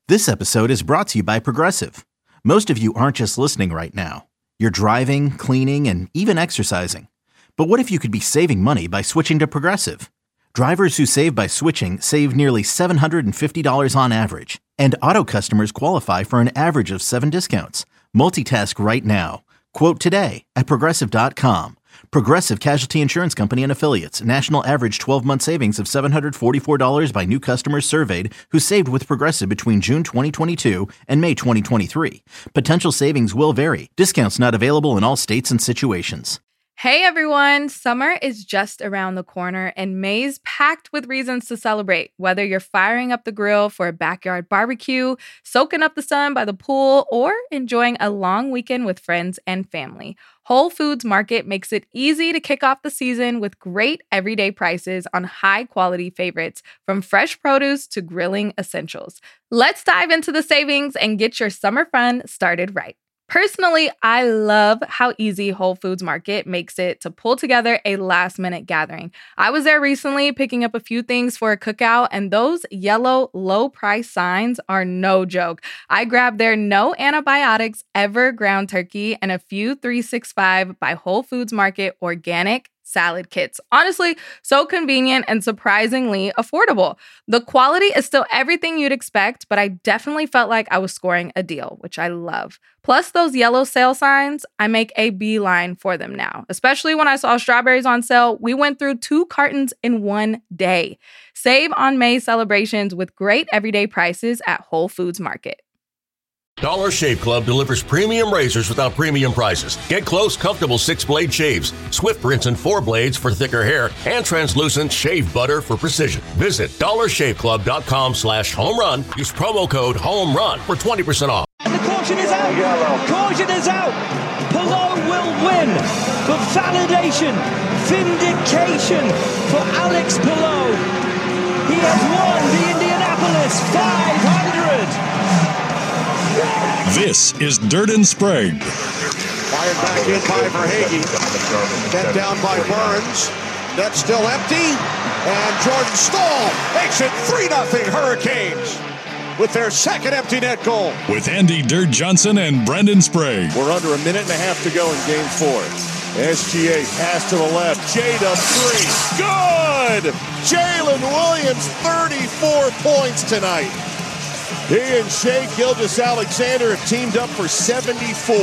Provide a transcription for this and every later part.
This episode is brought to you by Progressive. Most of you aren't just listening right now. You're driving, cleaning, and even exercising. But what if you could be saving money by switching to Progressive? Drivers who save by switching save nearly $750 on average. And auto customers qualify for an average of 7 discounts. Multitask right now. Quote today at Progressive.com. Progressive Casualty Insurance Company and Affiliates. National average 12-month savings of $744 by new customers surveyed who saved with Progressive between June 2022 and May 2023. Potential savings will vary. Discounts not available in all states and situations. Hey everyone, summer is just around the corner and May's packed with reasons to celebrate. Whether you're firing up the grill for a backyard barbecue, soaking up the sun by the pool, or enjoying a long weekend with friends and family, Whole Foods Market makes it easy to kick off the season with great everyday prices on high-quality favorites, from fresh produce to grilling essentials. Let's dive into the savings and get your summer fun started right. Personally, I love how easy Whole Foods Market makes it to pull together a last-minute gathering. I was there recently picking up a few things for a cookout, and those yellow low-price signs are no joke. I grabbed their no antibiotics ever ground turkey and a few 365 by Whole Foods Market organic salad kits. Honestly, so convenient and surprisingly affordable. The quality is still everything you'd expect, but I definitely felt like I was scoring a deal, which I love. Plus those yellow sale signs, I make a beeline for them now. Especially when I saw strawberries on sale, we went through 2 cartons in one day. Save on May celebrations with great everyday prices at Whole Foods Market. Dollar Shave Club delivers premium razors without premium prices. Get close, comfortable 6-blade shaves, swift rinse and 4 blades for thicker hair, and translucent shave butter for precision. Visit dollarshaveclub.com/home run. Use promo code HOMERUN for 20% off. And the caution is out. Yellow. Caution is out. Palou will win for validation, vindication for Alex Palou. He has won the Indianapolis 500. This is Dirt and Sprague. Fired back in by Verhaeghe. Then down by Burns. Net still empty. And Jordan Staal makes it 3-0 Hurricanes with their second empty net goal. With Andy Dirt Johnson and Brendan Sprague. We're under a minute and a half to go in game 4. SGA pass to the left. J-Dub 3. Good! Jalen Williams, 34 points tonight. He and Shai Gilgeous-Alexander have teamed up for 74.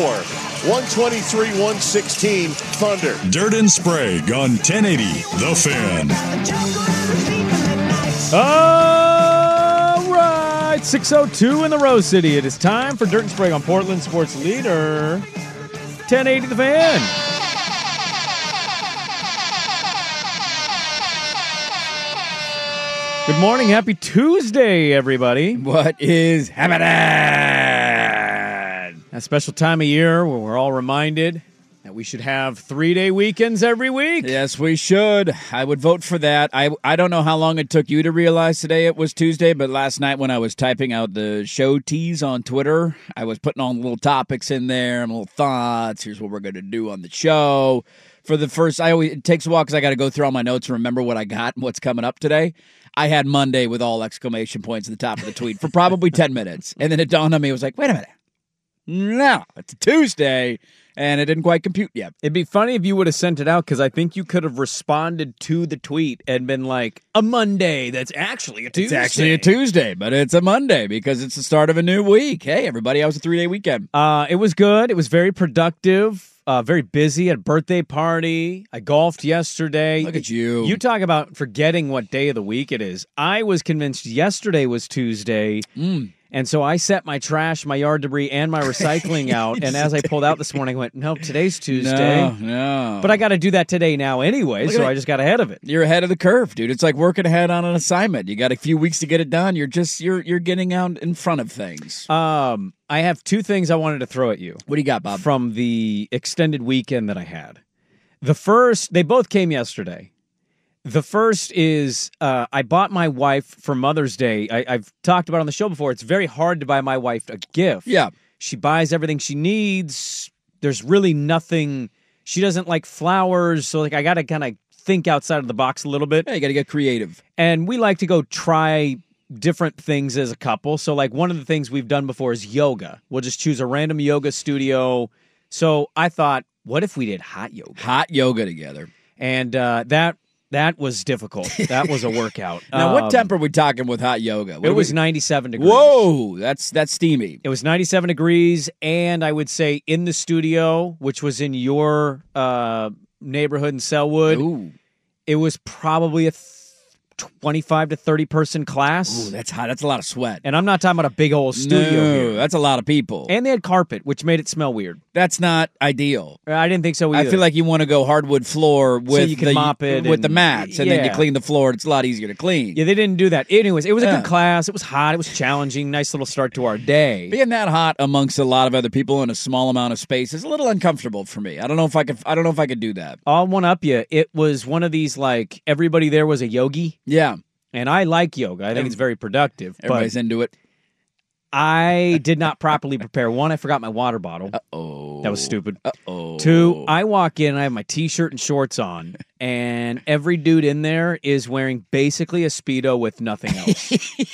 123-116 Thunder. Dirt and Sprague on 1080 The Fan. All right, 6:02 in the Rose City. It is time for Dirt and Sprague on Portland Sports Leader 1080 The Fan. Good morning. Happy Tuesday, everybody. What is happening? A special time of year where we're all reminded that we should have 3-day weekends every week. Yes, we should. I would vote for that. I don't know how long it took you to realize today it was Tuesday, but last night when I was typing out the show tease on Twitter, I was putting on little topics in there, little thoughts. Here's what we're going to do on the show. For the first, it takes a while because I got to go through all my notes and remember what I got and what's coming up today. I had Monday with all exclamation points at the top of the tweet for probably 10 minutes. And then it dawned on me, I was like, wait a minute. No, it's a Tuesday, and it didn't quite compute yet. It'd be funny if you would have sent it out, because I think you could have responded to the tweet and been like, a Monday, that's actually a Tuesday. It's actually a Tuesday, but it's a Monday because it's the start of a new week. Hey, everybody, how was a 3-day weekend? It was good. It was very productive. Very busy at a birthday party. I golfed yesterday. Look at you. You talk about forgetting what day of the week it is. I was convinced yesterday was Tuesday. And so I set my trash, my yard debris, and my recycling out. And as I pulled out this morning, I went, nope, today's Tuesday. No. But I got to do that today now anyway, so I just got ahead of it. You're ahead of the curve, dude. It's like working ahead on an assignment. You got a few weeks to get it done. You're getting out in front of things. I have 2 things I wanted to throw at you. What do you got, Bob? From the extended weekend that I had. The first, they both came yesterday. The first is I bought my wife for Mother's Day. I've talked about it on the show before. It's very hard to buy my wife a gift. Yeah. She buys everything she needs. There's really nothing. She doesn't like flowers, so I got to kind of think outside of the box a little bit. Yeah, you got to get creative. And we like to go try different things as a couple. So, like, one of the things we've done before is yoga. We'll just choose a random yoga studio. So I thought, what if we did hot yoga? Hot yoga together. And that was difficult. That was a workout. Now, what temp are we talking with hot yoga? It was 97 degrees. Whoa, that's steamy. It was 97 degrees, and I would say in the studio, which was in your neighborhood in Selwood, it was probably a 25 to 30 person class. Ooh, that's hot. That's a lot of sweat. And I'm not talking about a big old studio here. That's a lot of people. And they had carpet, which made it smell weird. That's not ideal. I didn't think so either. I feel like you want to go hardwood floor with so you can mop it with the mats, and then you clean the floor. It's a lot easier to clean. Yeah, they didn't do that. Anyways, it was a good class. It was hot. It was challenging. Nice little start to our day. Being that hot amongst a lot of other people in a small amount of space is a little uncomfortable for me. I don't know if I could do that. I'll one up you. It was one of these, like, everybody there was a yogi. Yeah. And I like yoga. I think it's very productive. Everybody's into it. I did not properly prepare. One, I forgot my water bottle. Uh-oh. That was stupid. Uh-oh. Two, I walk in and I have my T-shirt and shorts on, and every dude in there is wearing basically a Speedo with nothing else.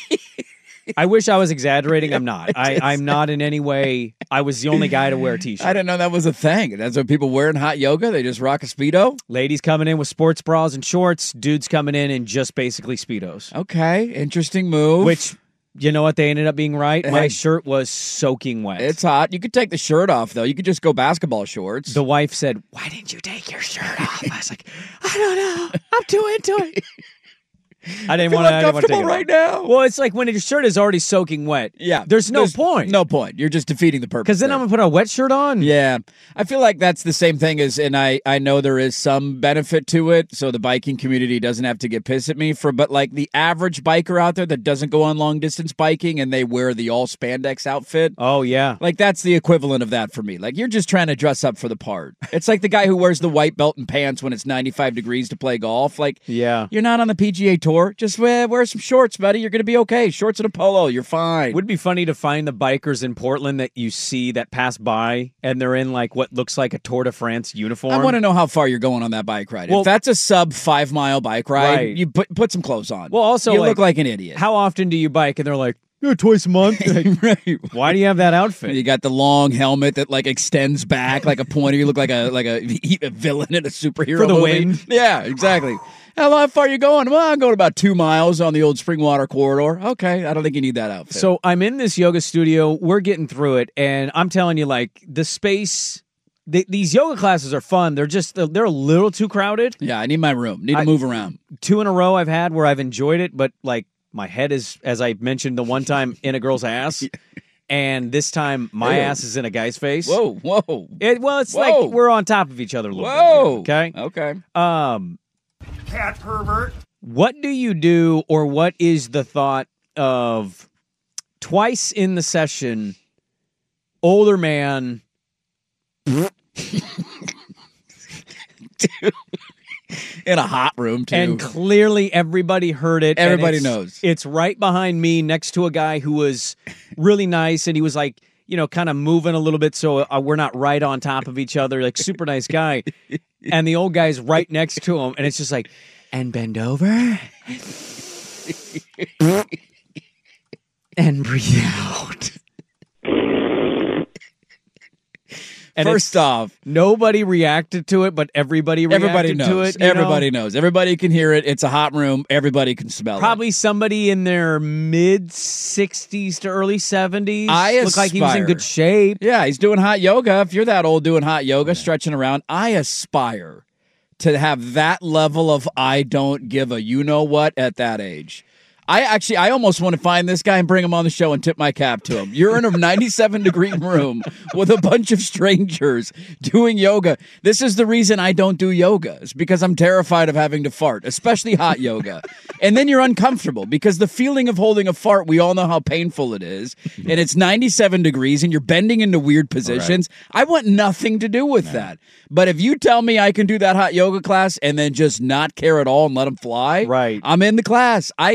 I wish I was exaggerating. I'm not. I'm not in any way. I was the only guy to wear a T-shirt. I didn't know that was a thing. That's what people wear in hot yoga. They just rock a Speedo? Ladies coming in with sports bras and shorts. Dudes coming in just basically Speedos. Okay. Interesting move. Which, you know what? They ended up being right. My shirt was soaking wet. It's hot. You could take the shirt off, though. You could just go basketball shorts. The wife said, "Why didn't you take your shirt off?" I was like, "I don't know. I'm too into it." I didn't want to. Uncomfortable right now. Well, it's like when your shirt is already soaking wet. Yeah, there's no point. No point. You're just defeating the purpose. Because then I'm gonna put a wet shirt on. Yeah, I feel like that's the same thing as, and I know there is some benefit to it, so the biking community doesn't have to get pissed at me but like the average biker out there that doesn't go on long distance biking and they wear the all spandex outfit. Oh yeah, like that's the equivalent of that for me. Like you're just trying to dress up for the part. It's like the guy who wears the white belt and pants when it's 95 degrees to play golf. Like, yeah, you're not on the PGA Tour. Just wear some shorts, buddy. You're going to be okay. Shorts and a polo. You're fine. Would be funny to find the bikers in Portland that you see that pass by and they're in like what looks like a Tour de France uniform. I want to know how far you're going on that bike ride. Well, if that's a sub 5 mile bike ride, right, you put some clothes on. Well, also you look like an idiot. How often do you bike? And they're like, yeah, twice a month. Like, right. Why do you have that outfit? You got the long helmet that like extends back like a pointer. You look like a villain in a superhero for the movie. wind. Yeah, exactly. How far are you going? Well, I'm going about 2 miles on the old Springwater corridor. Okay, I don't think you need that outfit. So I'm in this yoga studio. We're getting through it, and I'm telling you, like, the space. These yoga classes are fun. They're a little too crowded. Yeah, I need my room. Need to move around. 2 in a row I've had where I've enjoyed it, but like my head is, as I mentioned, the one time in a girl's ass. And this time, my ass is in a guy's face. Whoa. It's like we're on top of each other a little bit. Here, okay. Cat pervert. What do you do, or what is the thought of twice in the session, older man... in a hot room, too. And clearly everybody heard it. Everybody knows. It's right behind me next to a guy who was really nice, and he was like, kind of moving a little bit so we're not right on top of each other, like super nice guy. And the old guy's right next to him, and it's just like, and bend over. And breathe out. And first off, nobody reacted to it, but everybody reacted to it. Everybody knows. Everybody can hear it. It's a hot room. Everybody can smell it. Probably somebody in their mid-60s to early 70s. I looked like he was in good shape. Yeah, he's doing hot yoga. If you're that old doing hot yoga, stretching around, I aspire to have that level of I don't give a you-know-what at that age. I almost want to find this guy and bring him on the show and tip my cap to him. You're in a 97-degree room with a bunch of strangers doing yoga. This is the reason I don't do yoga. It's because I'm terrified of having to fart, especially hot yoga. And then you're uncomfortable because the feeling of holding a fart, we all know how painful it is. And it's 97 degrees and you're bending into weird positions. Right. I want nothing to do with that. But if you tell me I can do that hot yoga class and then just not care at all and let them fly, right? I'm in the class. Dude,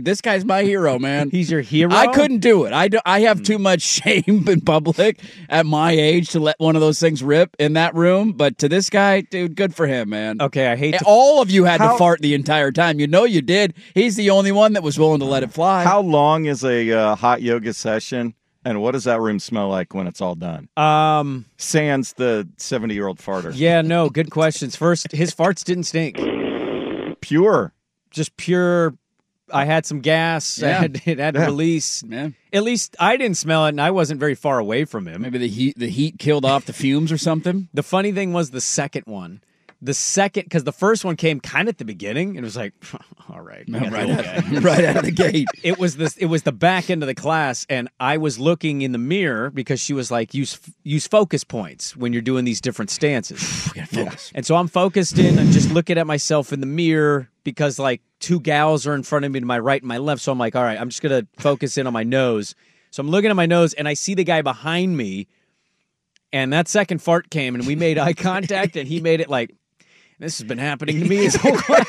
dude, this guy's my hero, man. He's your hero? I couldn't do it. I have too much shame in public at my age to let one of those things rip in that room. But to this guy, dude, good for him, man. Okay, I hate to... All of you had to fart the entire time. You know you did. He's the only one that was willing to let it fly. How long is a hot yoga session, and what does that room smell like when it's all done? Sans the 70-year-old farter. Yeah, no, good questions. First, his farts didn't stink. Pure. Just pure... I had some gas. Yeah. It had to release. Yeah. At least I didn't smell it, and I wasn't very far away from him. Maybe the heat killed off the fumes or something. The funny thing was the second one. Because the first one came kind of at the beginning, and it was like, all right. Right out of the gate. It was the back end of the class, and I was looking in the mirror because she was like, use focus points when you're doing these different stances. And so I'm focused in and just looking at myself in the mirror because like two gals are in front of me to my right and my left. So I'm like, all right, I'm just going to focus in on my nose. So I'm looking at my nose, and I see the guy behind me, and that second fart came, and we made eye contact, and he made it like, this has been happening to me his whole class.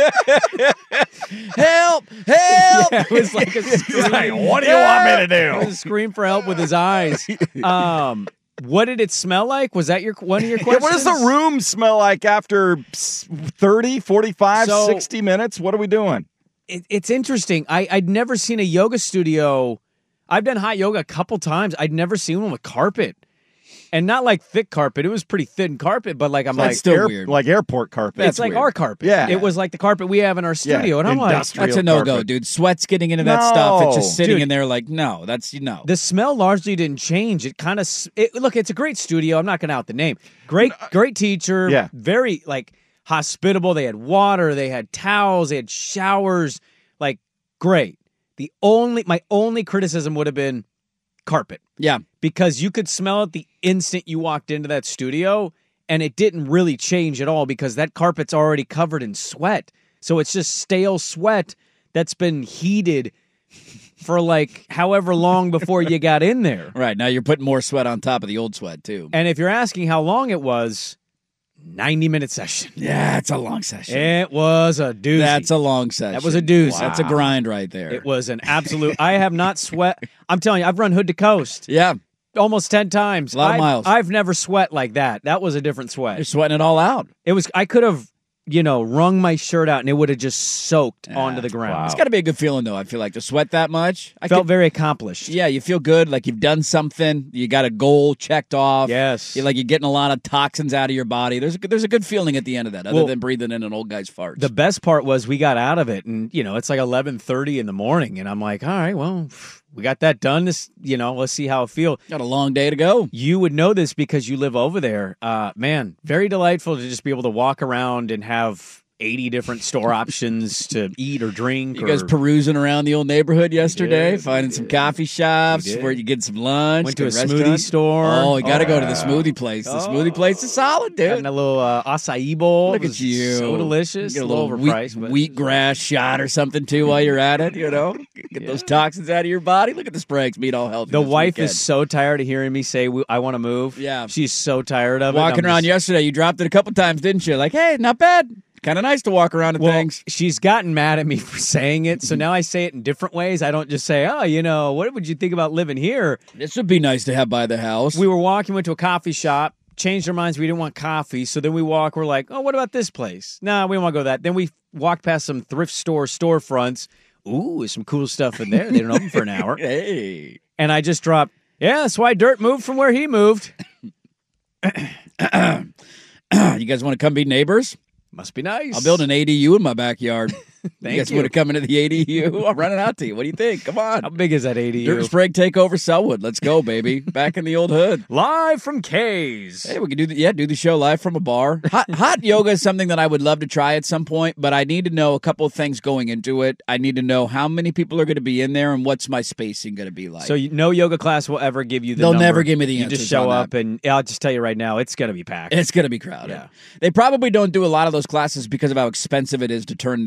Help! Yeah, it was like a scream. What do you want me to do? It was a scream for help with his eyes. What did it smell like? Was that one of your questions? What does the room smell like after 30, 45, 60 minutes? What are we doing? It's interesting. I'd never seen a yoga studio. I've done hot yoga a couple times. I'd never seen one with carpet. And not like thick carpet. It was pretty thin carpet, but like That's still weird. Like airport carpet. It's like our carpet. Yeah. It was like the carpet we have in our studio. And I'm like, that's a no-go, dude. Sweat's getting into that stuff. It's just sitting in there like, no, that's, no. The smell largely didn't change. It kind of, look, it's a great studio. I'm not going to out the name. Great teacher. Yeah. Very, like, hospitable. They had water. They had towels. They had showers. Like, great. My only criticism would have been carpet. Yeah. Because you could smell it the instant you walked into that studio, and it didn't really change at all because that carpet's already covered in sweat. So it's just stale sweat that's been heated for like however long before you got in there. Right. Now you're putting more sweat on top of the old sweat, too. And if you're asking how long it was, 90-minute session. Yeah, it's a long session. It was a doozy. That's a long session. That was a doozy. Wow. That's a grind right there. It was an absolute... I have not sweat... I'm telling you, I've run hood to coast. Yeah. Almost 10 times. A lot of miles. I've never sweat like that. That was a different sweat. You're sweating it all out. It was... I could have, wrung my shirt out and it would have just soaked onto the ground. Wow. It's got to be a good feeling, though, I feel like, to sweat that much. I felt very accomplished. Yeah, you feel good, like you've done something. You got a goal checked off. Yes. You're getting a lot of toxins out of your body. There's a good feeling at the end of that, other than breathing in an old guy's farts. The best part was we got out of it, and, it's like 11:30 in the morning, and I'm like, all right, well... We got that done. Let's see how it feels. Got a long day to go. You would know this because you live over there. Man, very delightful to just be able to walk around and have 80 different store options to eat or drink. You guys perusing around the old neighborhood yesterday, finding some coffee shops where you get some lunch. Went to a restaurant. smoothie store. Oh, you got to go to the smoothie place. The smoothie place is solid, dude. Having a little acai bowl. Look at you. So delicious. Get a little overpriced. Wheatgrass shot or something, too, while you're at it, Get those toxins out of your body. Look at the Spragues. Meat all healthy. The wife is so tired of hearing me say, I want to move. Yeah. She's so tired of it. Walking around yesterday, you dropped it a couple times, didn't you? Like, hey, not bad. Kind of nice to walk around and things. She's gotten mad at me for saying it, so now I say it in different ways. I don't just say, what would you think about living here? This would be nice to have by the house. We were went to a coffee shop, changed our minds, we didn't want coffee, so then we're like, oh, what about this place? No, we don't want to go to that. Then we walked past some thrift storefronts. Ooh, there's some cool stuff in there. They don't open for an hour. Hey. And I just dropped, that's why Dirt moved from where he moved. You guys want to come be neighbors? Must be nice. I'll build an ADU in my backyard. Thank you guys want to come into the ADU? I'm running out to you. What do you think? Come on. How big is that ADU? Dirt Sprague take over Selwood. Let's go, baby. Back in the old hood. Live from K's. Hey, we can do the show live from a bar. Hot yoga is something that I would love to try at some point, but I need to know a couple of things going into it. I need to know how many people are going to be in there and what's my spacing going to be like. So no yoga class will ever give you the They'll number. never give me the You answers just show on up, that. and I'll just tell you right now, it's going to be packed. It's going to be crowded. Yeah. They probably don't do a lot of those classes because of how expensive it is to turn the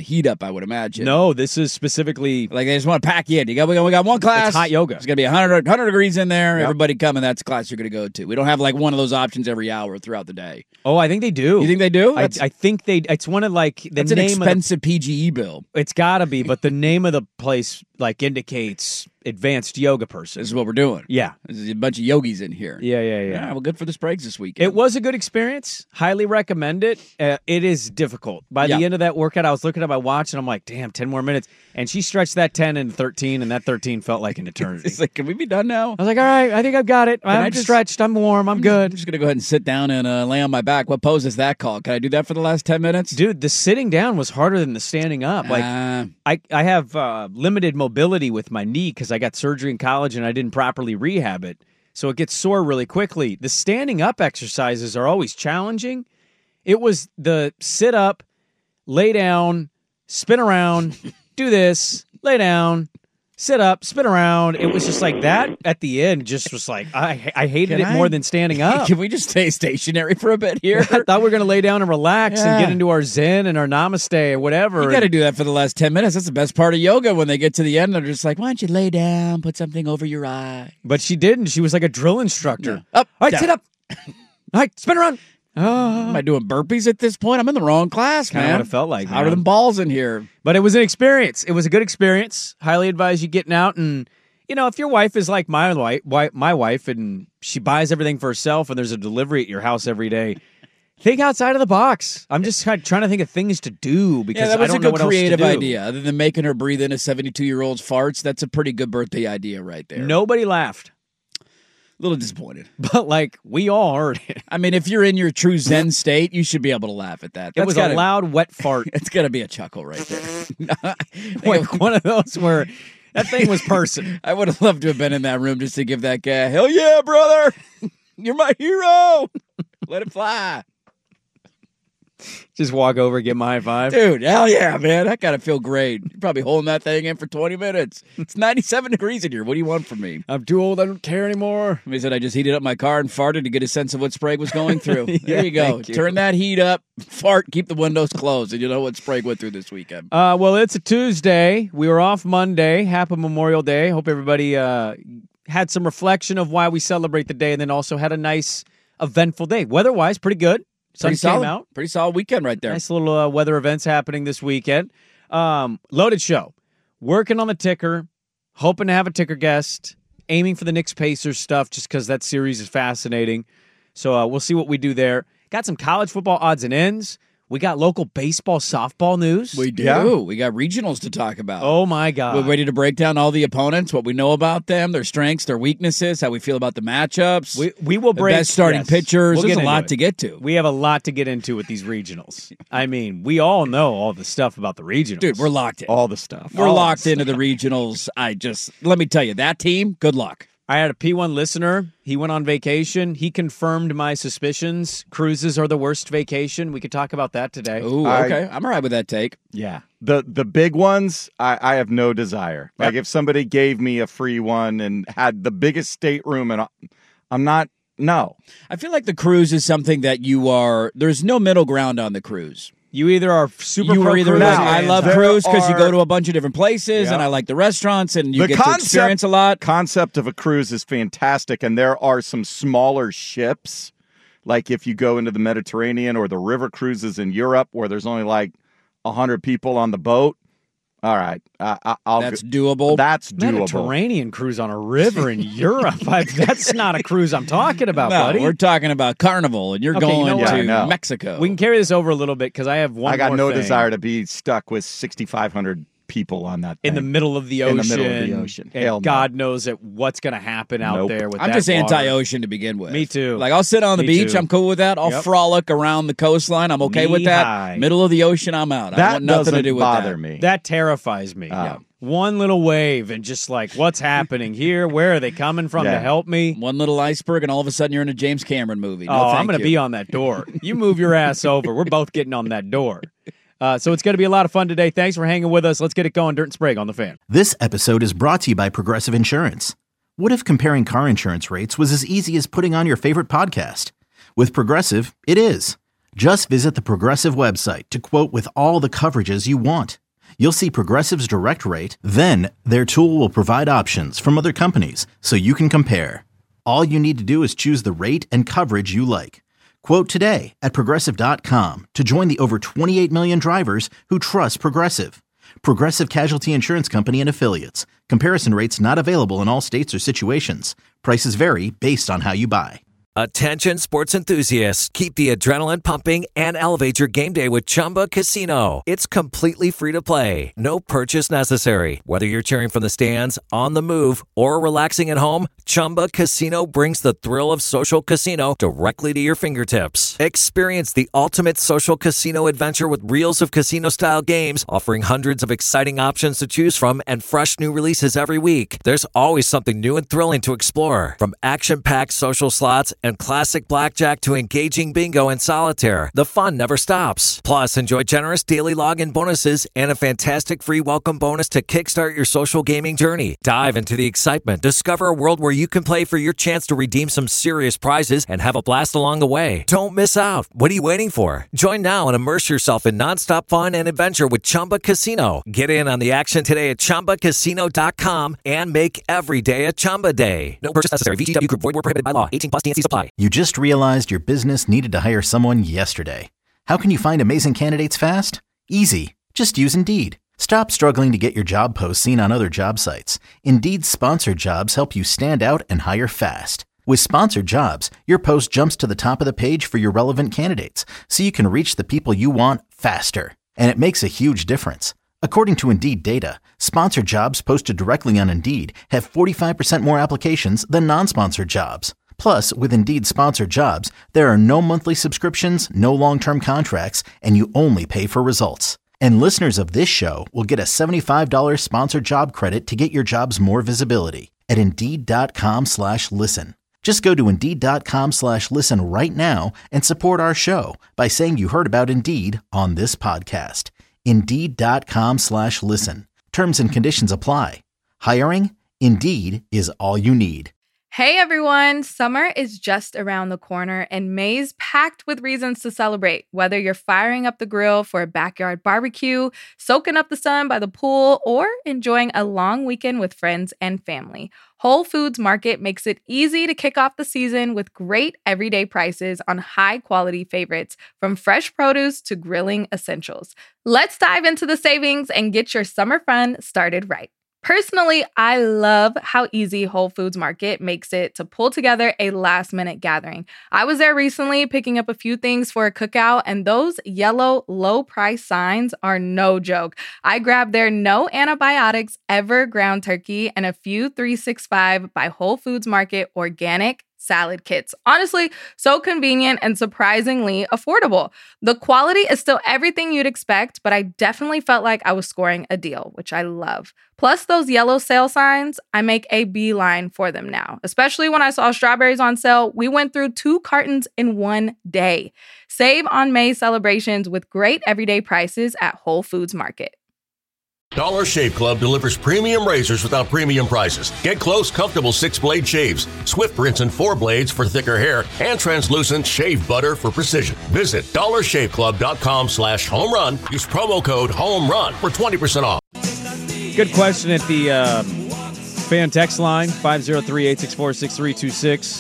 heat up, I would imagine. No, this is specifically like they just want to pack you in. We got one class. It's hot yoga. It's going to be 100 degrees in there. Yep. Everybody come, and that's the class you're going to go to. We don't have like one of those options every hour throughout the day. Oh, I think they do. You think they do? I think they. It's one of like the that's name an expensive PGE bill. It's got to be, but the name of the place like indicates advanced yoga person. This is what we're doing. Yeah. There's a bunch of yogis in here. Yeah. Well, good for the Spragues this weekend. It was a good experience. Highly recommend it. It is difficult. By the end of that workout, I was looking at my watch and I'm like, damn, 10 more minutes. And she stretched that 10 into 13, and that 13 felt like an eternity. It's like, can we be done now? I was like, all right, I think I've got it. I'm stretched. I'm warm. I'm good. I'm just going to go ahead and sit down and lay on my back. What pose is that called? Can I do that for the last 10 minutes? Dude, the sitting down was harder than the standing up. Like I have limited mobility with my knee because I got surgery in college and I didn't properly rehab it. So it gets sore really quickly. The standing up exercises are always challenging. It was the sit up, lay down, spin around, do this, lay down, sit up, spin around. It was just like that at the end. Just was like, I hated it more than standing up. Can we just stay stationary for a bit here? I thought we were going to lay down and relax and get into our Zen and our Namaste and whatever. You got to do that for the last 10 minutes. That's the best part of yoga when they get to the end. They're just like, why don't you lay down, put something over your eye. But she didn't. She was like a drill instructor. No. Up, all right, down. sit up. All right, spin around. Am I doing burpees at this point? I'm in the wrong class, Kinda man. what it felt like, Hotter man. than balls in here. But it was an experience. It was a good experience. Highly advise you getting out. And, you know, if your wife is like my wife and she buys everything for herself and there's a delivery at your house every day, think outside of the box. I'm just trying to think of things to do because that was I don't a know good what else to creative do. idea. Other than making her breathe in a 72-year-old's farts, that's a pretty good birthday idea right there. Nobody laughed. A little disappointed. But, like, we all heard it. I mean, if you're in your true Zen state, you should be able to laugh at that. It was a loud, wet fart. It's got to be a chuckle right there. Like one of those where that thing was person. I would have loved to have been in that room just to give that guy, hell yeah, brother. You're my hero. Let it fly. Just walk over, give him a high five. Dude, hell yeah, man. That got to feel great. You're probably holding that thing in for 20 minutes. It's 97 degrees in here. What do you want from me? I'm too old. I don't care anymore. He said I just heated up my car and farted to get a sense of what Sprague was going through. There you go. Thank you. Turn that heat up, fart, keep the windows closed, and you know what Sprague went through this weekend. Well, it's a Tuesday. We were off Monday. Happy Memorial Day. Hope everybody had some reflection of why we celebrate the day and then also had a nice, eventful day. Weather-wise, pretty good. Sun came out. Pretty solid weekend right there. Nice little weather events happening this weekend. Loaded show. Working on the ticker. Hoping to have a ticker guest. Aiming for the Knicks Pacers stuff just because that series is fascinating. So we'll see what we do there. Got some college football odds and ends. We got local baseball, softball news. We do. Yeah. We got regionals to talk about. Oh, my God. We're ready to break down all the opponents, what we know about them, their strengths, their weaknesses, how we feel about the matchups. We will break. The best starting pitchers. We'll There's get a lot into to get to. We have a lot to get into with these regionals. I mean, we all know all the stuff about the regionals. Dude, we're locked in. All the stuff. We're locked into the regionals. Let me tell you, that team, good luck. I had a P1 listener. He went on vacation. He confirmed my suspicions. Cruises are the worst vacation. We could talk about that today. Ooh, okay. I'm all right with that take. Yeah. The big ones, I have no desire. Like if somebody gave me a free one and had the biggest stateroom, and I'm not, no. I feel like the cruise is something that there's no middle ground on the cruise. You either are super You pro are either cruise. like, I love There cruise because you are- go to a bunch of different places and I like the restaurants and you get to experience a lot. Concept of a cruise is fantastic, and there are some smaller ships, like if you go into the Mediterranean or the river cruises in Europe where there's only like 100 people on the boat. All right, That's doable. That's doable. Mediterranean cruise on a river in Europe. That's not a cruise I'm talking about, No, buddy. we're talking about Carnival, and you're Okay, you going know what? I to know. Mexico. We can carry this over a little bit because I have one I got more no thing. desire to be stuck with 6,500 people on that thing. In the middle of the In ocean. the middle of the ocean. And Hell no. God knows what's going to happen out Nope. there with I'm that just water. anti-ocean to begin with. Me too. Like, I'll sit on the Me beach. too. I'm cool with that. I'll Yep. frolic around the coastline. I'm okay with that. Knee-high. Middle of the ocean, I'm out. I that want nothing to doesn't do with bother that. me. That terrifies me. One little wave and just like, what's happening here? Where are they coming from to help me? One little iceberg, and all of a sudden you're in a James Cameron movie. No, Oh, thank I'm going to you. be on that door. You move your ass over. We're both getting on that door. So it's going to be a lot of fun today. Thanks for hanging with us. Let's get it going. Dirt and Sprague on the Fan. This episode is brought to you by Progressive Insurance. What if comparing car insurance rates was as easy as putting on your favorite podcast? With Progressive, it is. Just visit the Progressive website to quote with all the coverages you want. You'll see Progressive's direct rate, then their tool will provide options from other companies so you can compare. All you need to do is choose the rate and coverage you like. Quote today at Progressive.com to join the over 28 million drivers who trust Progressive. Progressive Casualty Insurance Company and Affiliates. Comparison rates not available in all states or situations. Prices vary based on how you buy. Attention sports enthusiasts, keep the adrenaline pumping and elevate your game day with Chumba Casino. It's completely free to play. No purchase necessary. Whether you're cheering from the stands, on the move, or relaxing at home, Chumba Casino brings the thrill of social casino directly to your fingertips. Experience the ultimate social casino adventure with reels of casino-style games, offering hundreds of exciting options to choose from and fresh new releases every week. There's always something new and thrilling to explore. From action-packed social slots and classic blackjack to engaging bingo and solitaire, the fun never stops. Plus, enjoy generous daily login bonuses and a fantastic free welcome bonus to kickstart your social gaming journey. Dive into the excitement. Discover a world where you can play for your chance to redeem some serious prizes and have a blast along the way. Don't miss out. What are you waiting for? Join now and immerse yourself in nonstop fun and adventure with Chumba Casino. Get in on the action today at ChumbaCasino.com and make every day a Chumba day. No purchase necessary. VGW Group. Void where prohibited by law. 18+ TNC supply. You just realized your business needed to hire someone yesterday. How can you find amazing candidates fast? Easy. Just use Indeed. Stop struggling to get your job posts seen on other job sites. Indeed's sponsored jobs help you stand out and hire fast. With sponsored jobs, your post jumps to the top of the page for your relevant candidates, so you can reach the people you want faster. And it makes a huge difference. According to Indeed data, sponsored jobs posted directly on Indeed have 45% more applications than non-sponsored jobs. Plus, with Indeed sponsored jobs, there are no monthly subscriptions, no long-term contracts, and you only pay for results. And listeners of this show will get a $75 sponsored job credit to get your jobs more visibility at Indeed.com/listen. Just go to Indeed.com/listen right now and support our show by saying you heard about Indeed on this podcast. Indeed.com/listen. Terms and conditions apply. Hiring? Indeed is all you need. Hey everyone, summer is just around the corner and May's packed with reasons to celebrate. Whether you're firing up the grill for a backyard barbecue, soaking up the sun by the pool, or enjoying a long weekend with friends and family, Whole Foods Market makes it easy to kick off the season with great everyday prices on high-quality favorites, from fresh produce to grilling essentials. Let's dive into the savings and get your summer fun started right. Personally, I love how easy Whole Foods Market makes it to pull together a last-minute gathering. I was there recently picking up a few things for a cookout, and those yellow low-price signs are no joke. I grabbed their no antibiotics ever ground turkey and a few 365 by Whole Foods Market organic salad kits. Honestly, so convenient and surprisingly affordable. The quality is still everything you'd expect, but I definitely felt like I was scoring a deal, which I love. Plus those yellow sale signs, I make a beeline for them now. Especially when I saw strawberries on sale, we went through 2 cartons in one day. Save on May celebrations with great everyday prices at Whole Foods Market. Dollar Shave Club delivers premium razors without premium prices. Get close, comfortable 6-blade shaves, Swift rinse and 4 blades for thicker hair, and translucent shave butter for precision. Visit dollarshaveclub.com/home run. Use promo code HOME RUN for 20% off. Good question at the fan text line, 503-864-6326.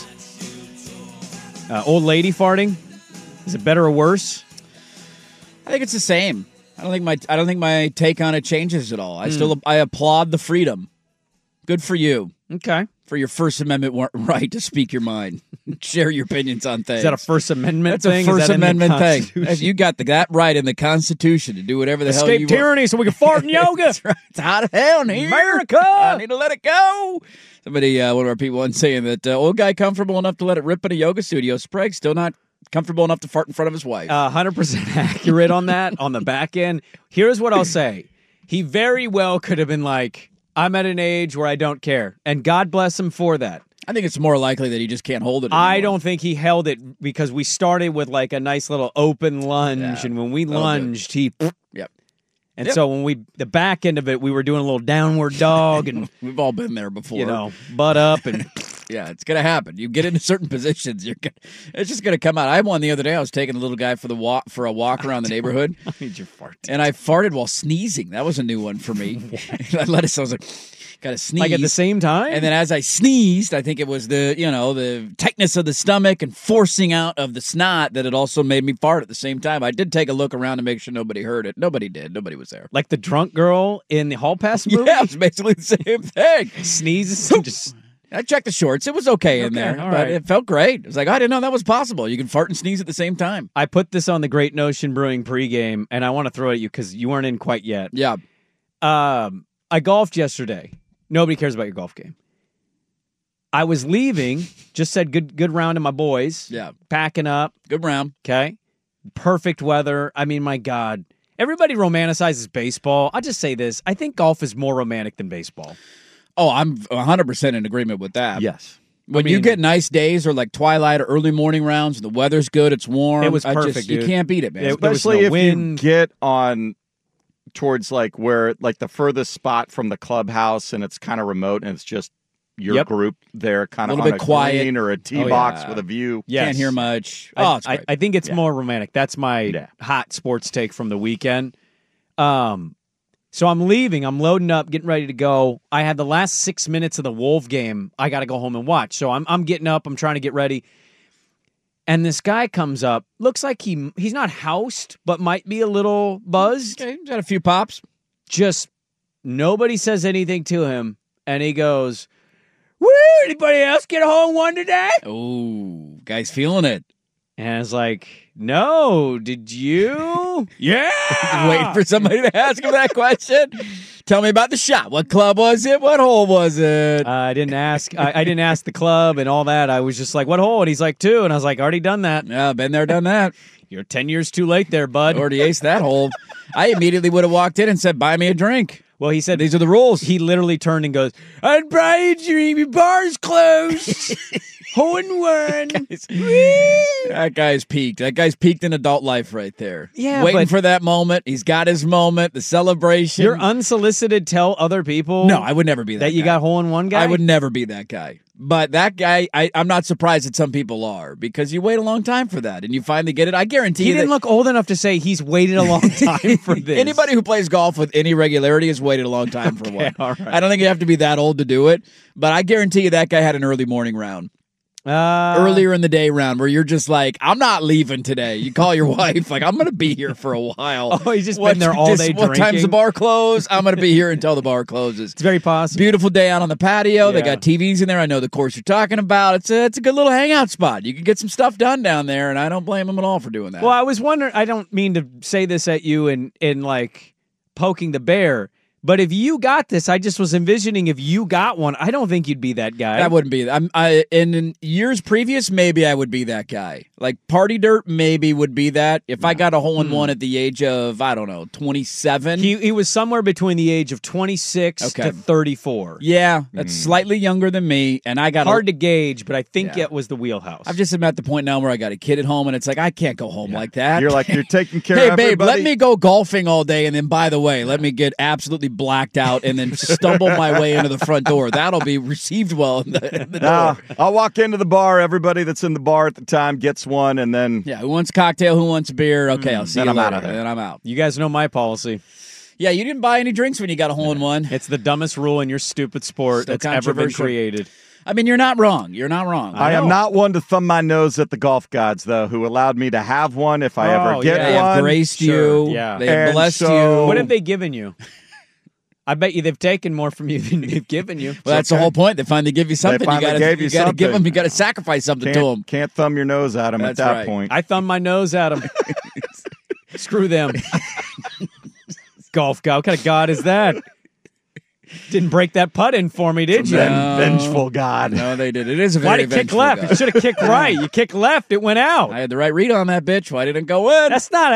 Old lady farting, is it better or worse? I think it's the same. I don't think my take on it changes at all. I applaud the freedom. Good for you. Okay. For your First Amendment right to speak your mind. Share your opinions on things. Is that a First Amendment thing? That's a First Amendment thing. You got that right in the Constitution to do whatever the hell you want. Escape tyranny so we can fart in yoga. That's right. It's hot as hell in here. America! I need to let it go. Somebody, one of our people once saying that old guy comfortable enough to let it rip in a yoga studio. Sprague still not comfortable enough to fart in front of his wife. 100% accurate on that, on the back end. Here's what I'll say. He very well could have been like, I'm at an age where I don't care. And God bless him for that. I think it's more likely that he just can't hold it anymore. I don't think he held it because we started with like a nice little open lunge. And when we lunged, he... Yep. And so when the back end of it, we were doing a little downward dog. And we've all been there before. Butt up and... Yeah, it's gonna happen. You get into certain positions, it's just gonna come out. I had one the other day. I was taking a little guy for a walk around the neighborhood. I need your fart. And I farted while sneezing. That was a new one for me. I was like, gotta sneeze. Like at the same time? And then as I sneezed, I think it was the tightness of the stomach and forcing out of the snot that it also made me fart at the same time. I did take a look around to make sure nobody heard it. Nobody did. Nobody was there. Like the drunk girl in the Hall Pass movie? Yeah, it's basically the same thing. Sneezes and just... I checked the shorts. It was okay in there, but it felt great. It was like, I didn't know that was possible. You can fart and sneeze at the same time. I put this on the Great Notion Brewing pregame, and I want to throw it at you because you weren't in quite yet. Yeah. I golfed yesterday. Nobody cares about your golf game. I was leaving, just said good round to my boys. Yeah. Packing up. Good round. Okay. Perfect weather. I mean, my God. Everybody romanticizes baseball. I'll just say this. I think golf is more romantic than baseball. Oh, I'm 100% in agreement with that. Yes. When you get nice days or like twilight or early morning rounds, the weather's good, it's warm. It was perfect, You can't beat it, man. Especially if you get on towards like where like the furthest spot from the clubhouse and it's kind of remote and it's just your group there kind of on a quiet green or a tee box with a view. Yes. Can't hear much. It's great. I think it's more romantic. That's my hot sports take from the weekend. So I'm leaving. I'm loading up, getting ready to go. I had the last 6 minutes of the Wolf game. I got to go home and watch. So I'm getting up. I'm trying to get ready. And this guy comes up. Looks like he's not housed, but might be a little buzzed. Okay, he's got a few pops. Just nobody says anything to him. And he goes, woo, anybody else get a hole in one today? Oh, guy's feeling it. And I was like, no, did you? Yeah. Waiting for somebody to ask him that question. Tell me about the shot. What club was it? What hole was it? I didn't ask. I didn't ask the club and all that. I was just like, what hole? And he's like, 2. And I was like, already done that. Yeah, been there, done that. You're 10 years too late there, bud. Already aced that hole. I immediately would have walked in and said, buy me a drink. Well, he said, these are the rules. He literally turned and goes, I'd buy you a drink. Your bar's closed. Hole in one. That guy's peaked. That guy's peaked in adult life right there. Yeah, waiting for that moment. He's got his moment, the celebration. You're unsolicited tell other people. No, I would never be that guy. You got hole in one guy? I would never be that guy. But that guy, I'm not surprised that some people are because you wait a long time for that and you finally get it. I guarantee he didn't look old enough to say he's waited a long time for this. Anybody who plays golf with any regularity has waited a long time for one. All right. I don't think you have to be that old to do it, but I guarantee you that guy had an early morning round. Earlier in the day round where you're just like, I'm not leaving today. You call your wife, like, I'm going to be here for a while. Oh, he's just been there all day drinking. What time's the bar close? I'm going to be here until the bar closes. It's very possible. Beautiful day out on the patio. They got TVs in there. I know the course you're talking about. It's a good little hangout spot. You can get some stuff done down there, and I don't blame them at all for doing that. Well, I was wondering, I don't mean to say this at you in like poking the bear, but if you got this, I just was envisioning if you got one, I don't think you'd be that guy. That wouldn't be. In years previous, maybe I would be that guy. Like Party Dirt, maybe would be that. If I got a hole in one at the age of, I don't know, 27. He was somewhere between the age of 26 to 34. Yeah, that's slightly younger than me, and I got hard to gauge, but I think it was the wheelhouse. I've just been at the point now where I got a kid at home, and it's like I can't go home like that. You're like you're taking care hey, of babe, everybody. let me go golfing all day, and then by the way, let me get absolutely blacked out, and then stumble my way into the front door. That'll be received well in the door. I'll walk into the bar. Everybody that's in the bar at the time gets one, and then who wants a cocktail? Who wants a beer? Okay, I'll see you later. Out of there. And then I'm out. You guys know my policy. Yeah, you didn't buy any drinks when you got a hole in one. It's the dumbest rule in your stupid sport that's ever been created. I mean, you're not wrong. You're not wrong. I am not one to thumb my nose at the golf gods, though, who allowed me to have one if I ever get one. They have graced you. Yeah. They have blessed you. What have they given you? I bet you they've taken more from you than they've given you. Well, that's the whole point. They finally give you something. They finally gave you got to something. give them. You got to sacrifice something to them. Can't thumb your nose at them at that point. I thumb my nose at them. Screw them. Golf god. What kind of god is that? Didn't break that putt in for me, did you? Vengeful god. No, they did. It is a very Why did you kick left? God. You should have kicked right. You kicked left. It went out. I had the right read on that bitch. Why didn't it go in? That's not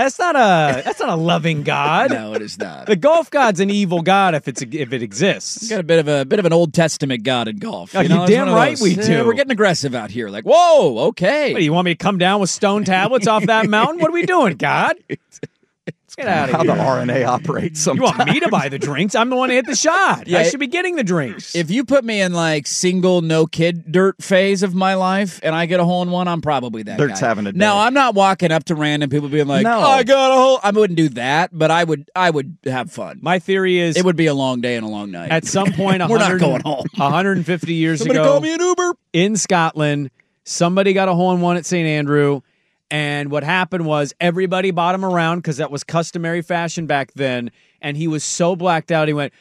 a loving god. No, it is not. The golf god's an evil god if it exists. We got a bit of an Old Testament god in golf. You damn right we do. We're getting aggressive out here. Like, whoa, okay. What, do you want me to come down with stone tablets off that mountain? What are we doing, God? Get out of How here. the RNA operates You sometimes. want me to buy the drinks? I'm the one who hit the shot. Yeah, I should be getting the drinks. If you put me in like single no kid dirt phase of my life and I get a hole in one, I'm probably that Dirt's guy. having a day. Now, I'm not walking up to random people being like, No. I got a hole. I wouldn't do that, but I would have fun. My theory is It would be a long day and a long night. at some point, We're not going home. 150 years Somebody ago, call me an Uber. in Scotland, somebody got a hole in one at St. Andrew. And what happened was everybody bought him around because that was customary fashion back then. And he was so blacked out, he went,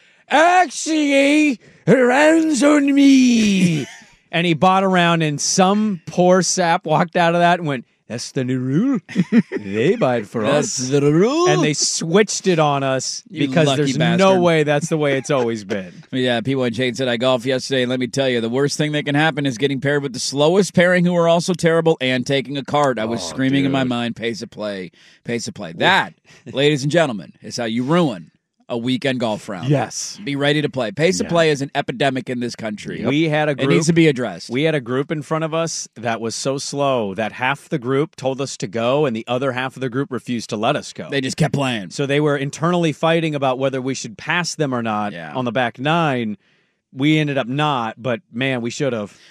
actually, rounds on me. And he bought around, and some poor sap walked out of that and went, that's the new rule. They buy it for us. That's the rule. And they switched it on us You because lucky there's bastard. no way that's the way it's always been. Yeah, P1 Shane said, I golfed yesterday, and let me tell you, the worst thing that can happen is getting paired with the slowest pairing who are also terrible and taking a card. I was screaming in my mind, pace of play, pace of play. That, ladies and gentlemen, is how you ruin a weekend golf round. Yes. Be ready to play. Pace of play is an epidemic in this country. We had a It group. needs to be addressed. We had a group in front of us that was so slow that half the group told us to go and the other half of the group refused to let us go. They just kept playing. So they were internally fighting about whether we should pass them or not on the back nine. We ended up not, but man, we should have.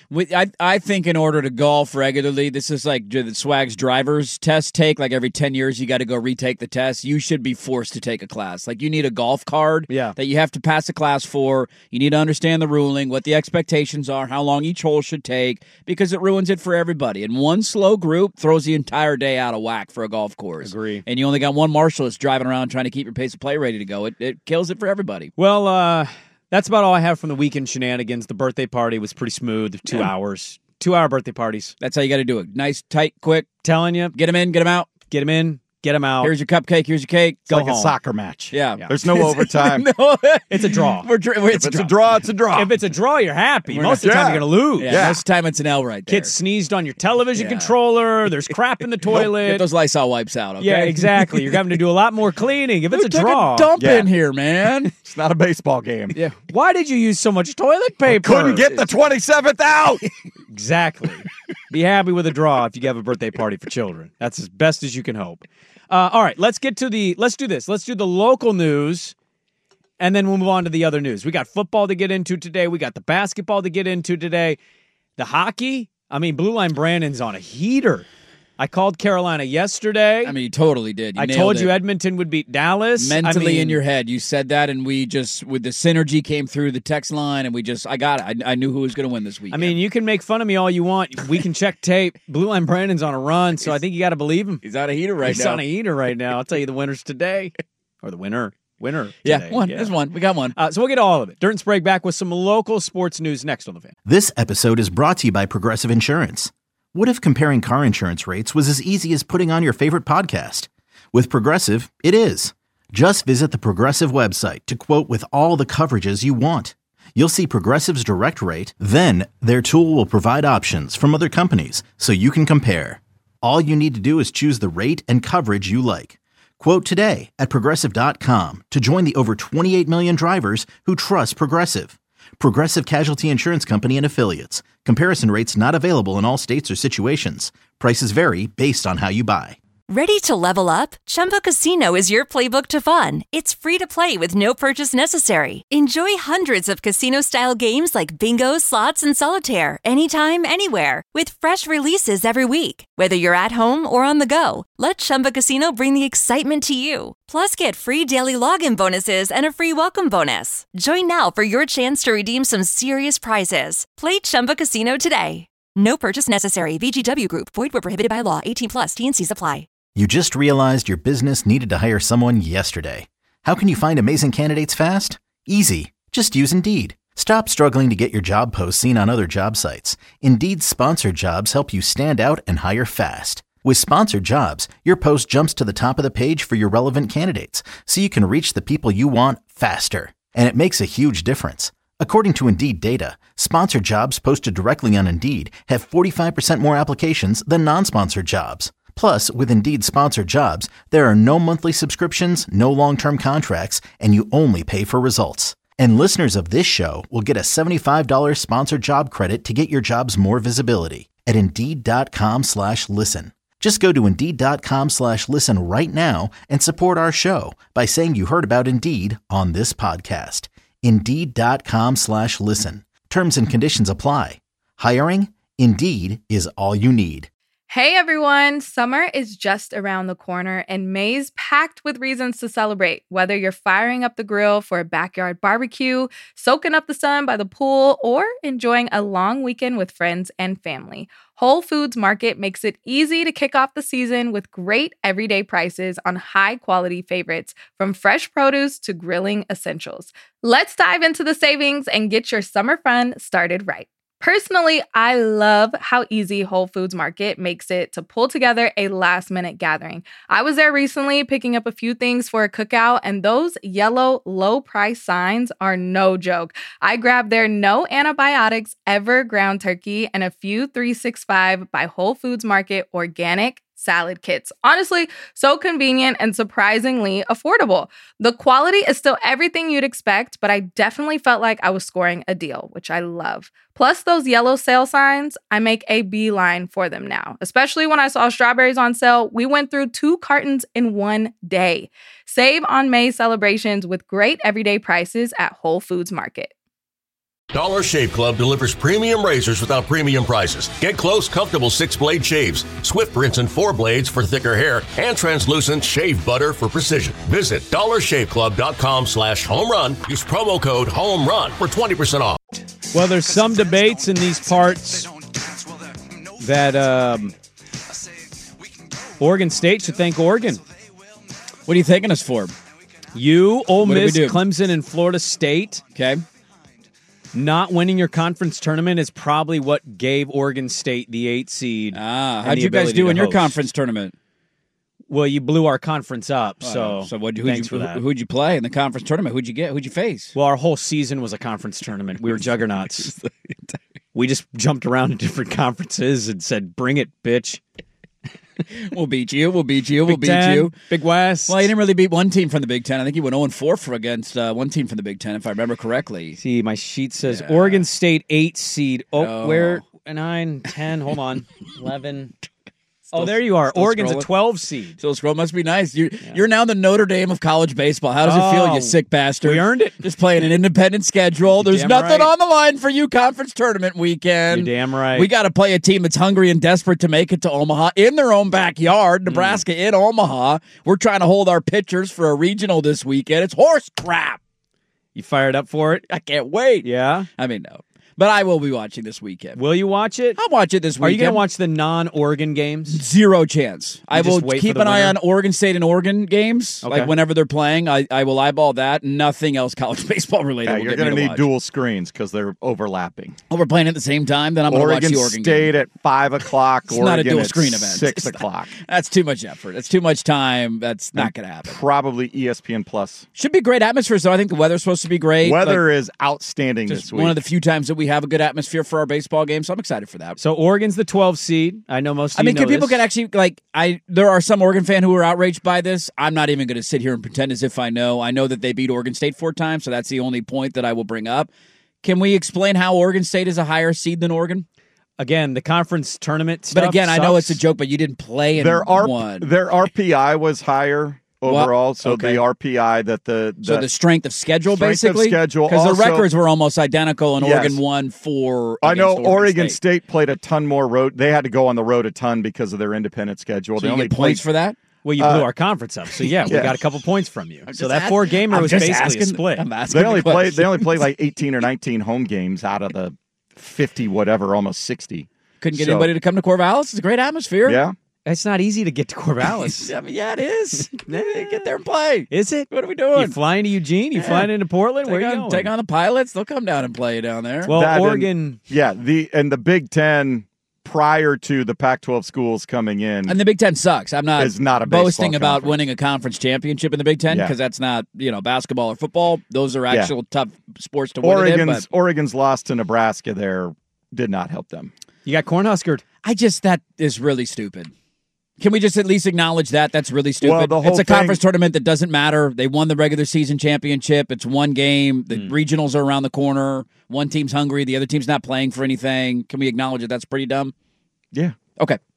I think in order to golf regularly, this is like the Swag's driver's test take. Like every 10 years, you got to go retake the test. You should be forced to take a class. Like you need a golf card that you have to pass a class for. You need to understand the ruling, what the expectations are, how long each hole should take, because it ruins it for everybody. And one slow group throws the entire day out of whack for a golf course. Agree. And you only got one marshallist driving around trying to keep your pace of play ready to go. It kills it for everybody. Well, that's about all I have from the weekend shenanigans. The birthday party was pretty smooth. 2 hours. 2-hour birthday parties. That's how you got to do it. Nice, tight, quick. Telling you. Get them in, get them out. Get them in, get them out. Here's your cupcake, here's your cake. It's like a soccer match. Yeah. There's no overtime. No. It's a draw. If it's a draw, it's a draw. If it's a draw, you're happy. We're Most not- of the time, Yeah. you're going to lose. Yeah, most of the time it's an L right there. Kid sneezed on your television Yeah. controller. There's crap in the toilet. Get those Lysol wipes out, okay? Yeah, exactly. You're having to do a lot more cleaning. If it's a Take draw. dump Yeah. in here, man. It's not a baseball game. Yeah. Why did you use so much toilet paper? Couldn't get the 27th out. Exactly. Be happy with a draw if you have a birthday party for children. That's as best as you can hope. All right, let's do this. Let's do the local news, and then we'll move on to the other news. We got football to get into today. We got the basketball to get into today. The hockey, Blue Line Brandon's on a heater. I called Carolina yesterday. I mean, you totally did. You I nailed told you it. Edmonton would beat Dallas. Mentally in your head. You said that, and we just, with the synergy came through the text line, and I got it. I knew who was going to win this weekend. You can make fun of me all you want. We can check tape. Blue Line Brandon's on a run, so I think you got to believe him. He's on a heater He's on a heater right now. I'll tell you the winners today. Or the winner. Winner. Yeah, today. one. There's one. We got one. So we'll get all of it. Dirt and Sprague back with some local sports news next on The Fan. This episode is brought to you by Progressive Insurance. What if comparing car insurance rates was as easy as putting on your favorite podcast? With Progressive, it is. Just visit the Progressive website to quote with all the coverages you want. You'll see Progressive's direct rate, then their tool will provide options from other companies so you can compare. All you need to do is choose the rate and coverage you like. Quote today at Progressive.com to join the over 28 million drivers who trust Progressive. Progressive Casualty Insurance Company and Affiliates. Comparison rates not available in all states or situations. Prices vary based on how you buy. Ready to level up? Chumba Casino is your playbook to fun. It's free to play with no purchase necessary. Enjoy hundreds of casino-style games like bingo, slots, and solitaire anytime, anywhere with fresh releases every week. Whether you're at home or on the go, let Chumba Casino bring the excitement to you. Plus, get free daily login bonuses and a free welcome bonus. Join now for your chance to redeem some serious prizes. Play Chumba Casino today. No purchase necessary. VGW Group. Void where prohibited by law. 18+. T&Cs apply. You just realized your business needed to hire someone yesterday. How can you find amazing candidates fast? Easy. Just use Indeed. Stop struggling to get your job posts seen on other job sites. Indeed's sponsored jobs help you stand out and hire fast. With sponsored jobs, your post jumps to the top of the page for your relevant candidates, so you can reach the people you want faster. And it makes a huge difference. According to Indeed data, sponsored jobs posted directly on Indeed have 45% more applications than non-sponsored jobs. Plus, with Indeed sponsored jobs, there are no monthly subscriptions, no long-term contracts, and you only pay for results. And listeners of this show will get a $75 sponsored job credit to get your jobs more visibility at Indeed.com/listen. Just go to Indeed.com/listen right now and support our show by saying you heard about Indeed on this podcast. Indeed.com/listen. Terms and conditions apply. Hiring? Indeed is all you need. Hey everyone, summer is just around the corner and May's packed with reasons to celebrate. Whether you're firing up the grill for a backyard barbecue, soaking up the sun by the pool, or enjoying a long weekend with friends and family, Whole Foods Market makes it easy to kick off the season with great everyday prices on high-quality favorites, from fresh produce to grilling essentials. Let's dive into the savings and get your summer fun started right. Personally, I love how easy Whole Foods Market makes it to pull together a last-minute gathering. I was there recently picking up a few things for a cookout, and those yellow low-price signs are no joke. I grabbed their no antibiotics ever ground turkey and a few 365 by Whole Foods Market organic salad kits. Honestly, so convenient and surprisingly affordable. The quality is still everything you'd expect, but I definitely felt like I was scoring a deal, which I love. Plus those yellow sale signs, I make a beeline for them now. Especially when I saw strawberries on sale, we went through 2 cartons in one day. Save on May celebrations with great everyday prices at Whole Foods Market. Dollar Shave Club delivers premium razors without premium prices. Get close, comfortable 6-blade shaves, Swift rinse and 4 blades for thicker hair, and translucent shave butter for precision. Visit dollarshaveclub.com/home run. Use promo code HOMERUN for 20% off. Well, there's some debates in these parts that Oregon State should thank Oregon. What are you thanking us for? You, Ole Miss, Clemson, and Florida State. Okay. Not winning your conference tournament is probably what gave Oregon State the 8 seed. How'd you guys do in your conference tournament? Well, you blew our conference up, so who'd you play in the conference tournament? Who'd you get? Who'd you face? Well, our whole season was a conference tournament. We were juggernauts. We just jumped around to different conferences and said, "Bring it, bitch." We'll beat you. We'll beat you. We'll Big Ten, beat you. Big West. Well, you didn't really beat one team from the Big Ten. I think you went 0-4 against one team from the Big Ten, if I remember correctly. See, my sheet says Oregon State 8 seed. Where? 9, 10, hold on. 11. There you are. Oregon's a 12 seed. Still scroll. Must be nice. You're now the Notre Dame of college baseball. How does it feel, you sick bastard? We earned it. Just playing an independent schedule. There's nothing on the line for you conference tournament weekend. You're damn right. We got to play a team that's hungry and desperate to make it to Omaha in their own backyard. Nebraska in Omaha. We're trying to hold our pitchers for a regional this weekend. It's horse crap. You fired up for it? I can't wait. Yeah? I mean, no. But I will be watching this weekend. Will you watch it? I'll watch it this weekend. Are you going to watch the non-Oregon games? Zero chance. I will keep an eye on Oregon State and Oregon games. Okay. Like whenever they're playing, I will eyeball that. Nothing else college baseball related. Yeah, you're going to need dual screens because they're overlapping. Oh, we're playing at the same time? Then I'm going to watch the Oregon State game. at 5 o'clock. It's not a dual screen event. 6 o'clock. That's too much effort. That's too much time. That's not going to happen. Probably ESPN Plus. Should be great atmosphere, though. I think the weather's supposed to be great. Weather is outstanding this week. One of the few times that we have a good atmosphere for our baseball game, so I'm excited for that. So Oregon's the 12 seed. I know most of you know people this. can actually, there are some Oregon fan who are outraged by this. I'm not even going to sit here and pretend as if I know. I know that they beat Oregon State 4 times, so that's the only point that I will bring up. Can we explain how Oregon State is a higher seed than Oregon? Again, the conference tournament stuff But again, sucks. I know it's a joke, but you didn't play in one. Their RPI was higher overall, so the RPI that the strength of schedule, basically? Because the records were almost identical, and Oregon won 4 I know Oregon State played a ton more road. They had to go on the road a ton because of their independent schedule. So they you get points for that? Well, you blew our conference up, so we got a couple points from you. So that 4-gamer was basically a split. They only played like 18 or 19 home games out of the 50 whatever, almost 60. Couldn't get anybody to come to Corvallis. It's a great atmosphere. Yeah. It's not easy to get to Corvallis. I mean, yeah, it is. Get there and play. Is it? What are we doing? You flying to Eugene? You flying into Portland? Where are you going? Take on the Pilots. They'll come down and play down there. Well, Oregon. The Big Ten prior to the Pac-12 schools coming in. And the Big Ten sucks. I'm not boasting about winning a conference championship in the Big Ten because that's not, basketball or football. Those are actual tough sports to win in. Oregon's loss to Nebraska there did not help them. You got Cornhuskered. That is really stupid. Can we just at least acknowledge that? That's really stupid. Well, it's a conference tournament that doesn't matter. They won the regular season championship. It's one game. The regionals are around the corner. One team's hungry. The other team's not playing for anything. Can we acknowledge that that's pretty dumb? Yeah. Okay.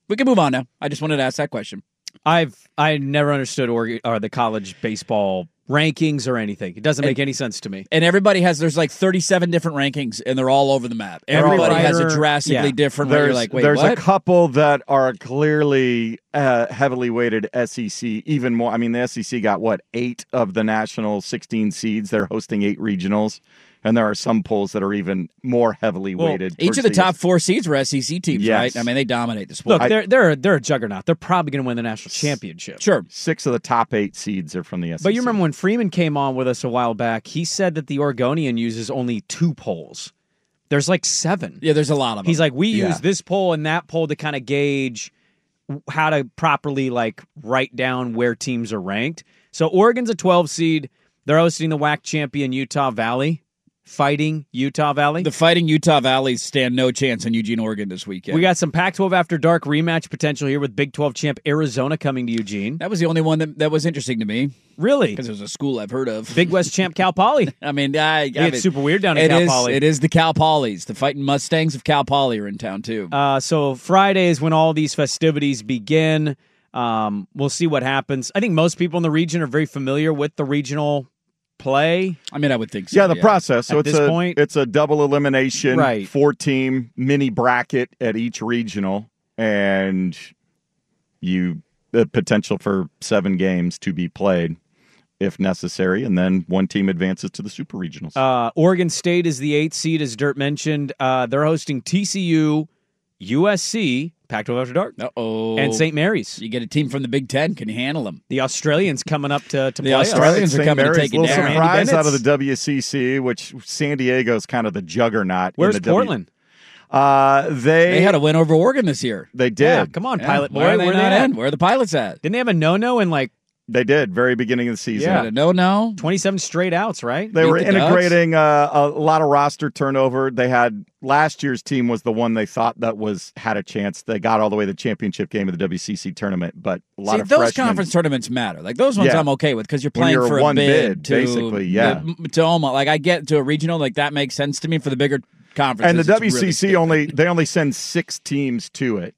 We can move on now. I just wanted to ask that question. I never understood the college baseball rankings or anything. It doesn't make any sense to me. And everybody there's like 37 different rankings, and they're all over the map. Everybody has a drastically different. Where you're like, wait, there's what? a couple that are clearly heavily weighted SEC. Even more. I mean, the SEC got 8 of the national 16 seeds. They're hosting 8 regionals. And there are some polls that are even more heavily weighted. Each of the top 4 seeds were SEC teams, right? I mean, they dominate the sport. Look, they're a juggernaut. They're probably going to win the national championship. Sure. 6 of the top 8 seeds are from the SEC. But you remember when Freeman came on with us a while back, he said that the Oregonian uses only 2 polls. There's like 7. Yeah, there's a lot of them. He's like, we use this poll and that poll to kind of gauge how to properly write down where teams are ranked. So Oregon's a 12 seed. They're hosting the WAC champion Utah Valley. Fighting Utah Valley. The Fighting Utah Valleys stand no chance in Eugene, Oregon this weekend. We got some Pac-12 After Dark rematch potential here with Big 12 champ Arizona coming to Eugene. That was the only one that was interesting to me. Really? Because it was a school I've heard of. Big West champ Cal Poly. I mean, it's super weird down in Cal Poly. It is the Cal Polys. The Fighting Mustangs of Cal Poly are in town, too. So Friday is when all these festivities begin. We'll see what happens. I think most people in the region are very familiar with the regional play. I mean, I would think so. Yeah, the process. So at this point, it's a double elimination, right? 4-team mini bracket at each regional, and the potential for 7 games to be played if necessary, and then one team advances to the super regionals. Oregon State is the 8th seed, as Dirt mentioned. They're hosting TCU, USC, Pac-12 After Dark, and St. Mary's. You get a team from the Big Ten. Can you handle them? The Australians coming up to play. The Australians are coming to take it down. A little surprise out of the WCC, which San Diego's kind of the juggernaut. Where's Portland? They had a win over Oregon this year. They did. Yeah, come on, Pilot Boy. Where are they not in? Where are the Pilots at? Didn't they have a no-no in They did, very beginning of the season. Yeah, no. 27 straight outs, right? They were integrating a lot of roster turnover. They had last year's team was the one they thought that had a chance. They got all the way to the championship game of the WCC tournament, but a lot of those freshmen, conference tournaments matter. Like those ones, I'm okay with because you're playing for one a bid to, basically. Yeah, to almost I get to a regional that makes sense to me for the bigger conferences. And the WCC they only send 6 teams to it.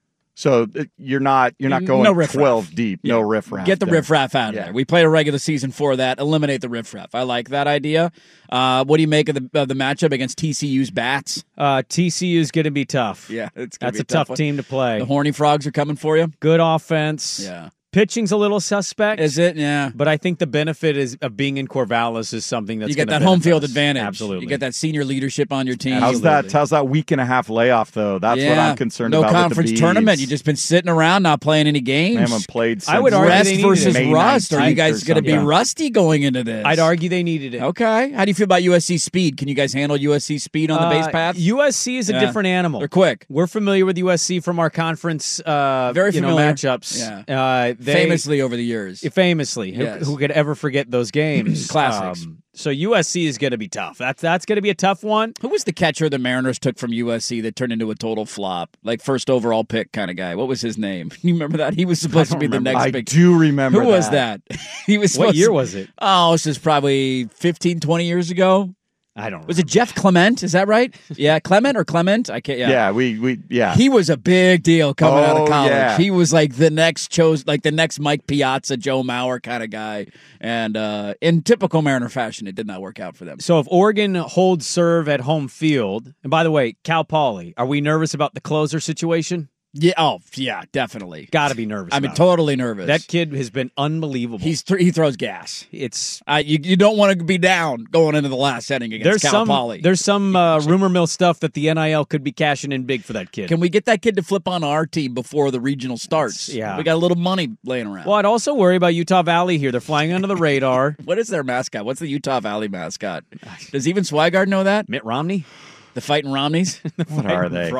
So you're not going 12 deep, no riffraff. Get the riffraff out of there. We played a regular season for that. Eliminate the riffraff. I like that idea. What do you make of the matchup against TCU's Bats? TCU's going to be tough. Yeah, that's a tough team to play. The Horny Frogs are coming for you. Good offense. Yeah. Pitching's a little suspect. Is it? Yeah. But I think the benefit of being in Corvallis is something that's you get that home field advantage. Absolutely. You get that senior leadership on your team. How's that week and a half layoff, though? That's what I'm concerned about. No conference tournament. You've just been sitting around not playing any games. They haven't played since I would argue rest versus May rust. Are you guys going to be rusty going into this? I'd argue they needed it. Okay. How do you feel about USC speed? Can you guys handle USC speed on the base path? USC is a different animal. They're quick. We're familiar with USC from our conference very familiar matchups. Yeah. Famously over the years. Famously. Yes. Who could ever forget those games? Classics. So USC is going to be tough. That's going to be a tough one. Who was the catcher the Mariners took from USC that turned into a total flop? Like first overall pick kind of guy. What was his name? You remember that? He was supposed to be the next big. I do remember Who was that? He was. What year was it? Oh, this is probably 15, 20 years ago. I don't know. Was it Jeff Clement? Is that right? Yeah, Clement or Clement? I can't. Yeah, yeah. He was a big deal coming out of college. Yeah. He was like the next Mike Piazza, Joe Mauer kind of guy. And in typical Mariner fashion, it did not work out for them. So if Oregon holds serve at home field, and by the way, Cal Poly, are we nervous about the closer situation? Yeah. Oh, yeah. Definitely. Got to be nervous. I mean, totally nervous. That kid has been unbelievable. He throws gas. It's you don't want to be down going into the last inning against Cal Poly. There's some rumor mill stuff that the NIL could be cashing in big for that kid. Can we get that kid to flip on our team before the regional starts? Yeah, we got a little money laying around. Well, I'd also worry about Utah Valley here. They're flying under the radar. What is their mascot? What's the Utah Valley mascot? Does even Swigard know that? Mitt Romney. The Fighting Romneys? What are they?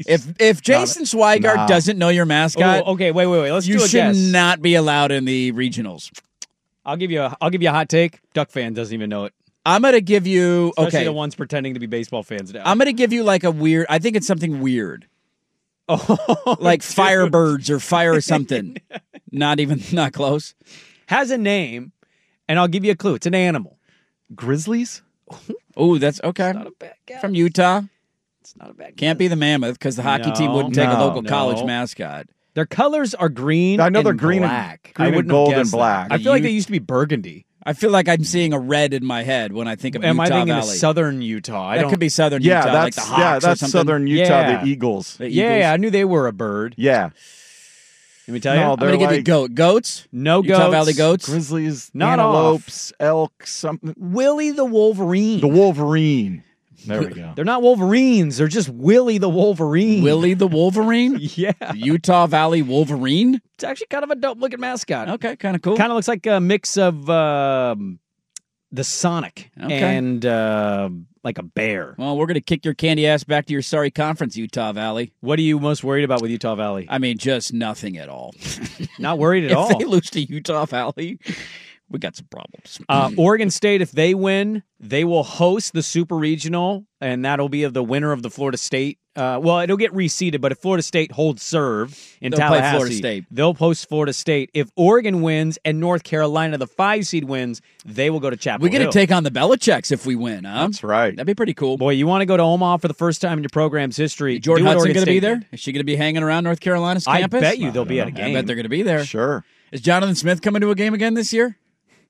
If Jason Swigard doesn't know your mascot, okay, wait. Let's do a guess. You should not be allowed in the regionals. I'll give you a hot take. Duck fan doesn't even know it. I'm going to give you Especially the ones pretending to be baseball fans now. I'm going to give you like a weird. I think it's something weird. Like Firebirds or Fire something. Not close. Has a name, and I'll give you a clue. It's an animal. Grizzlies? Oh, that's okay. Not a bad guess. From Utah. It's not a bad Can't be the Mammoth because the hockey team wouldn't take a local college mascot. Their colors are green. I know and they're green black. green and gold and black. I feel like they used to be burgundy. I feel like I'm seeing a red in my head when I think of Am Utah I thinking Valley. of southern Utah? That could be southern Utah, that's, like the Hawks that's or something. southern Utah, the Eagles. Yeah, I knew they were a bird. Yeah. Let me tell you. No, I'm going to give you goats. No Utah goats. Valley goats. Grizzlies, Not antelopes, elk, something. Willie the Wolverine. The Wolverine. There we go. They're not Wolverines. They're just Willie the Wolverine. Willie the Wolverine? Yeah. The Utah Valley Wolverine? It's actually kind of a dope-looking mascot. Okay, kind of cool. Kind of looks like a mix of the Sonic and like a bear. Well, we're going to kick your candy ass back to your sorry conference, Utah Valley. What are you most worried about with Utah Valley? I mean, just nothing at all. Not worried at all. If they lose to Utah Valley, we got some problems. Oregon State, if they win, they will host the Super Regional, and that'll be of the winner of the Florida State. Well, it'll get reseeded, but if Florida State holds serve in They'll Tallahassee, play Florida State. They'll host Florida State. If Oregon wins and North Carolina, the 5 seed, wins, they will go to Chapel We're going Hill. to take on the Belichicks if we win, huh? That's right. That'd be pretty cool. Boy, you want to go to Omaha for the first time in your program's history. Jordan do what Hudson Oregon going to be State there? did. Is she going to be hanging around North Carolina's campus? I bet you they'll be at a game. I bet they're going to be there. Sure. Is Jonathan Smith coming to a game again this year?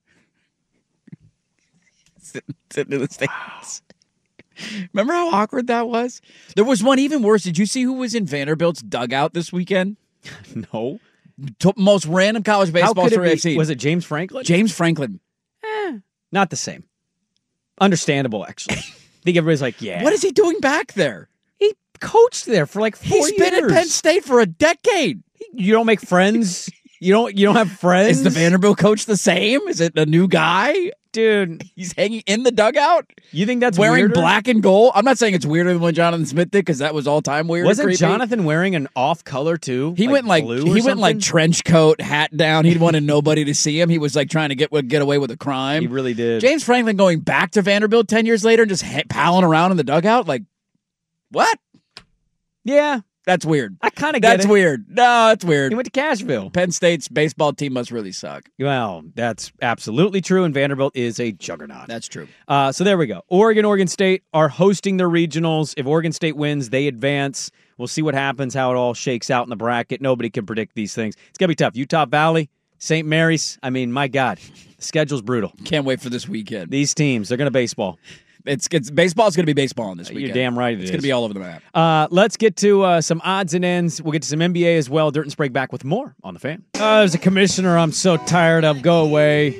Sitting in the stands. Remember how awkward that was? There was one even worse. Did you see who was in Vanderbilt's dugout this weekend? No. Most random college baseball story I've seen. Was it James Franklin? James Franklin. Not the same. Understandable, actually. I think everybody's like, yeah. What is he doing back there? He coached there for like 4 years. He's been at Penn State for a decade. You don't make friends? You don't have friends? Is the Vanderbilt coach the same? Is it a new guy? Dude, he's hanging in the dugout. You think that's wearing weirder? black and gold? I'm not saying it's weirder than what Jonathan Smith did because that was all time weird. Wasn't creepy. Jonathan wearing an off color too? He went like blue or he went like something? trench coat, hat down. He wanted nobody to see him. He was like trying to get away with a crime. He really did. James Franklin going back to Vanderbilt 10 years later and just palling around in the dugout like what? Yeah. That's weird. I kind of get That's it. weird. No, that's weird. He went to Cashville. Penn State's baseball team must really suck. Well, that's absolutely true, and Vanderbilt is a juggernaut. That's true. So there we go. Oregon State are hosting their regionals. If Oregon State wins, they advance. We'll see what happens, how it all shakes out in the bracket. Nobody can predict these things. It's going to be tough. Utah Valley, St. Mary's. I mean, my God, the schedule's brutal. Can't wait for this weekend. These teams, they're going to baseball. It's baseball's going to be baseball on this weekend. You're damn right It's going to be all over the map. Let's get to some odds and ends. We'll get to some NBA as well. Dirt and Sprague back with more on The Fan. There's a commissioner I'm so tired of. Go away.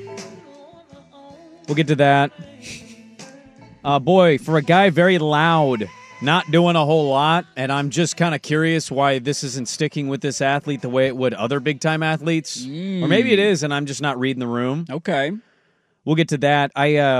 We'll get to that. Boy, for a guy very loud, not doing a whole lot, and I'm just kind of curious why this isn't sticking with this athlete the way it would other big-time athletes. Or maybe it is, and I'm just not reading the room. Okay. We'll get to that.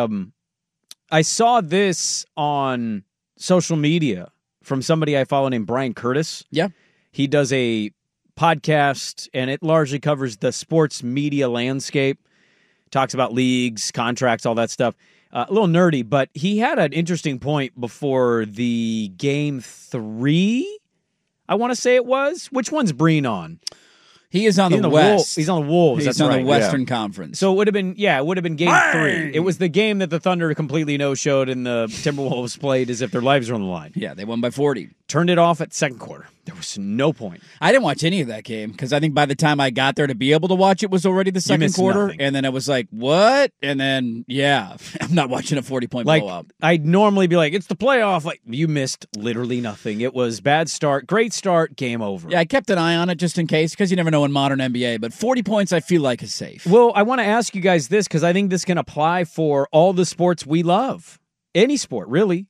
I saw this on social media from somebody I follow named Brian Curtis. Yeah. He does a podcast, and it largely covers the sports media landscape. Talks about leagues, contracts, all that stuff. A little nerdy, but he had an interesting point before the Game 3, I want to say it was. Which one's Breen on? He is on the West. He's on the Wolves. He's That's on right. the Western Conference. So it would have been, Game 3. It was the game that the Thunder completely no-showed and the Timberwolves played as if their lives were on the line. Yeah, they won by 40. Turned it off at second quarter. There was no point. I didn't watch any of that game because I think by the time I got there to be able to watch it was already the second quarter. Nothing. And then I was like, what? And then, yeah, I'm not watching a 40-point blowout. I'd normally be like, it's the playoff. Like, you missed literally nothing. It was bad start, great start, game over. Yeah, I kept an eye on it just in case because you never know in modern NBA. But 40 points I feel like is safe. Well, I want to ask you guys this because I think this can apply for all the sports we love. Any sport, really.